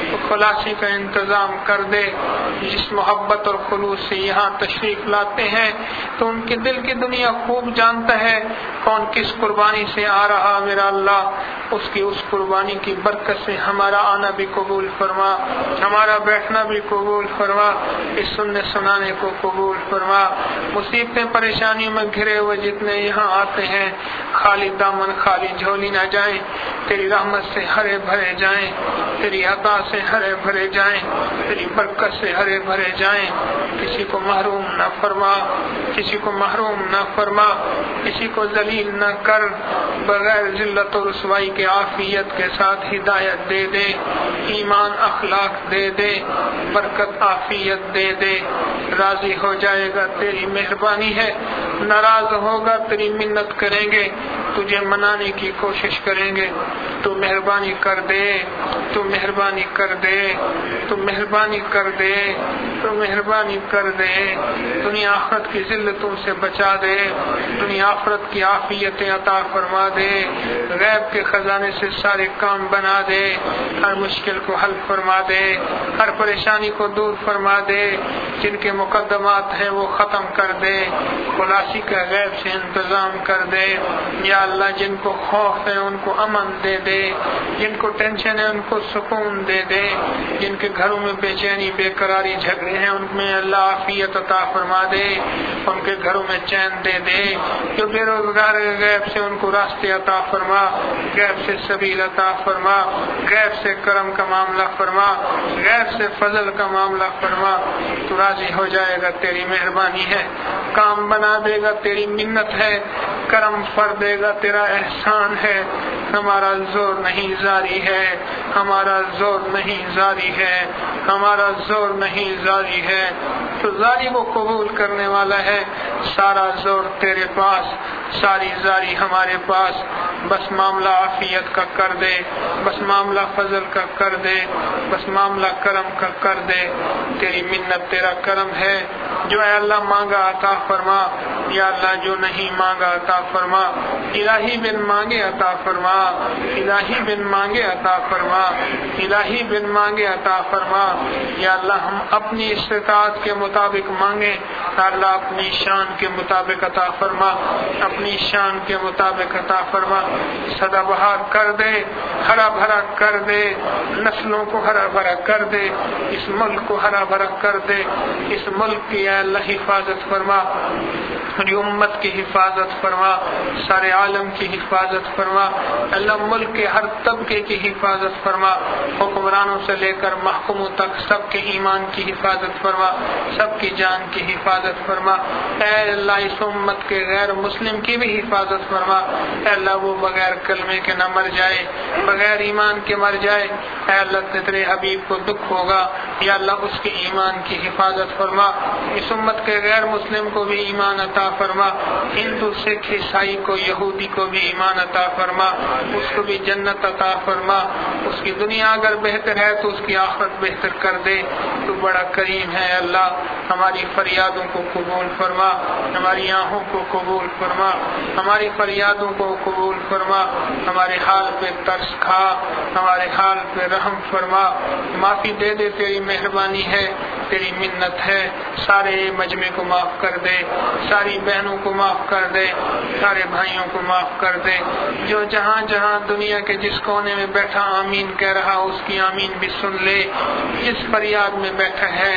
خلاصی کا انتظام کر دے۔ جس محبت اور خلوص سے یہاں تشریف لاتے ہیں تو ان کے دل کی دنیا خوب جانتا ہے کون کس قربانی سے آ رہا، میرا اللہ اس کی اس قربانی کی برکت سے ہمارا آنا بھی قبول فرما، ہمارا بیٹھنا بھی قبول فرما، اس سننے سنانے کو قبول فرما۔ مصیبتیں پریشانیوں میں گھرے ہوئے جتنے یہاں آتے ہیں خالی دامن خالی جھولی نہ جائیں، تیری رحمت سے ہرے بھرے جائیں، تیری عطا سے ہرے بھرے جائیں، تیری برکت سے ہرے بھرے جائیں، کسی کو محروم نہ فرما، کسی کو محروم نہ فرما، کسی کو ذلیل نہ کر، بغیر ذلت و رسوائی کے عافیت کے ساتھ ہدایت دے دے، ایمان اخلاق دے دے، برکت عافیت دے دے۔ راضی ہو جائے گا تیری مہربانی ہے، ناراض ہوگا تیری منت کریں گے، تجھے منانے کی کوشش کریں گے، تو مہربانی کر دے، تو مہربانی کر دے، تو مہربانی کر دے، تو مہربانی کر دے، دنیا آخرت کی ذلتوں سے بچا دے، دنیا آخرت کی عافیتیں عطا فرما دے، غیب کے خزانے سے سارے کام بنا دے، ہر مشکل کو حل فرما دے، ہر پریشانی کو دور فرما دے، جن کے مقدمات ہیں وہ ختم کر دے، خلاصی کا غیب سے انتظام کر دے، یا اللہ جن کو خوف ہے ان کو امن دے دے، جن کو ٹینشن ہے ان کو سکون دے دے، جن کے گھروں میں بے چینی بے قراری جھگڑے ہیں ان میں اللہ عافیت عطا فرما دے، ان کے گھروں میں چین دے دے، جو بے روزگار غیب سے ان کو راستے عطا فرما، غیب سے سبیل عطا فرما، غیب سے کرم کا معاملہ فرما، غیب سے فضل کا معاملہ فرما، تو راضی ہو جائے گا تیری مہربانی ہے، کام بنا دے گا تیری منت ہے، کرم فر دے گا تیرا احسان ہے، ہمارا زور نہیں زاری ہے، ہمارا زور نہیں زاری ہے، ہمارا زور نہیں زاری ہے، تو زاری وہ قبول کرنے والا ہے، سارا زور تیرے پاس، ساری زاری ہمارے پاس، بس معاملہ عافیت کا کر دے، بس معاملہ فضل کا کر دے، بس معاملہ کرم کا کر دے، تیری منت تیرا کرم ہے، جو اے اللہ مانگا عطا فرما، یا اللہ جو نہیں مانگا عطا فرما، الہی بن مانگے عطا فرما، الہی بن مانگے عطا فرما، الہی بن مانگے عطا فرما، یا اللہ ہم اپنی استطاعت کے مطابق مانگیں، اللہ اپنی شان کے مطابق عطا فرما، اپنی شان کے مطابق عطا فرما، سدا بہار کر دے، ہرا بھرا کر دے، نسلوں کو ہرا بھرا کر دے، اس ملک کو ہرا بھرا کر دے، اس ملک کی اے اللہ حفاظت فرما، پوری امت کی حفاظت فرما، سارے عالم کی حفاظت فرما، اللہ ملک کے ہر طبقے کی حفاظت فرما، حکمرانوں سے لے کر محکوموں تک سب کے ایمان کی حفاظت فرما، سب کی جان کی حفاظت فرما، اے اللہ اس امت کے غیر مسلم کی بھی حفاظت فرما، اے اللہ وہ بغیر کلمے کے نہ مر جائے، بغیر ایمان کے مر جائے، اے اللہ تیرے حبیب کو دکھ ہوگا، یا اللہ اس کے ایمان کی حفاظت فرما، اس امت کے غیر مسلم کو بھی ایمان عطا فرما، ہندو سکھ عیسائی کو یہودی کو بھی ایمان عطا فرما، اس کو بھی جنت عطا فرما، اس کی دنیا اگر بہتر ہے تو اس کی آخرت بہتر کر دے، تو بڑا کریم ہے اللہ، ہماری فریادوں کو قبول فرما، ہماری آہوں کو قبول فرما، ہماری فریادوں کو قبول فرما، ہمارے حال پہ ترس کھا، ہمارے حال پہ رحم فرما، معافی دے دے، تیری مہربانی ہے، تیری منت ہے، سارے مجمع کو معاف کر دے، ساری بہنوں کو معاف کر دے، سارے بھائیوں کو معاف کر دے، جو جہاں جہاں دنیا کے جس کونے میں بیٹھا آمین کہہ رہا اس کی آمین بھی سن لے، جس فریاد میں بیٹھا ہے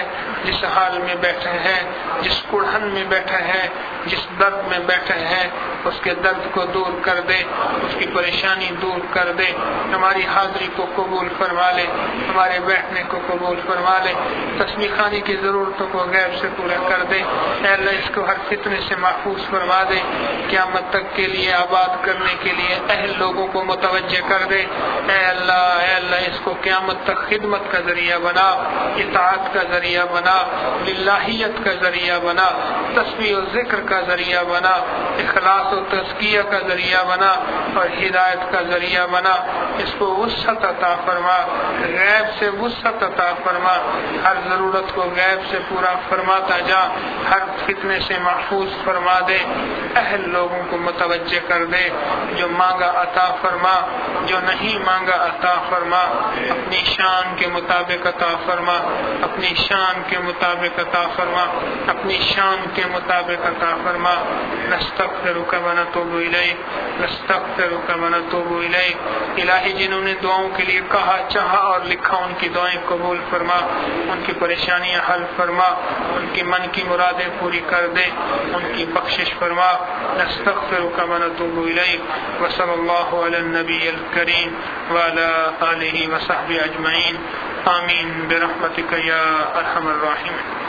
جس حال میں بیٹھے ہیں، جس کڑھن میں بیٹھے ہیں، جس درد میں بیٹھے ہیں، اس کے درد کو دور کر دے، اس کی پریشانی دور کر دے، ہماری حاضری کو قبول فرما لے، ہمارے بیٹھنے کو قبول فرما لے، تسبیح خانی کی ضرورتوں کو غیب سے پورا کر دے۔ اے اللہ اس کو ہر فتنے سے محفوظ فرما دے، قیامت تک کے لیے آباد کرنے کے لیے اہل لوگوں کو متوجہ کر دے۔ اے اللہ اس کو قیامت تک خدمت کا ذریعہ بنا، اطاعت کا ذریعہ بنا، للہیت کا ذریعہ بنا، تسبیح و ذکر کا ذریعہ بنا، اخلاص و تزکیہ کا ذریعہ بنا اور ہدایت کا ذریعہ بنا۔ اس کو وسعت عطا فرما، غیب سے وسعت عطا فرما، ہر ضرورت کو غیب سے پورا فرماتا جا، ہر فتنے سے محفوظ فرما دے، اہل لوگوں کو متوجہ کر دے، جو مانگا عطا فرما، جو نہیں مانگا عطا فرما، اپنی شان کے مطابق عطا فرما، اپنی شان کے مطابق عطا فرما، اپنی شان کے مطابق عطا فرما۔ نستغفرک و نتوب الیک، نستغفرک و نتوب الیک۔ الہی جنہوں نے دعاؤں کے لیے کہا، چاہا اور لکھا، ان کی دعائیں قبول فرما، ان کی پریشانیاں حل فرما، ان کی من کی مرادیں پوری کر دے، ان کی بخشش فرما۔ نستغفرک و نتوب الیک، وصلی اللہ علی النبی الکریم وعلی آلہ وصحبہ اجمعین، آمین برحمتک یا ارحم الراحمین۔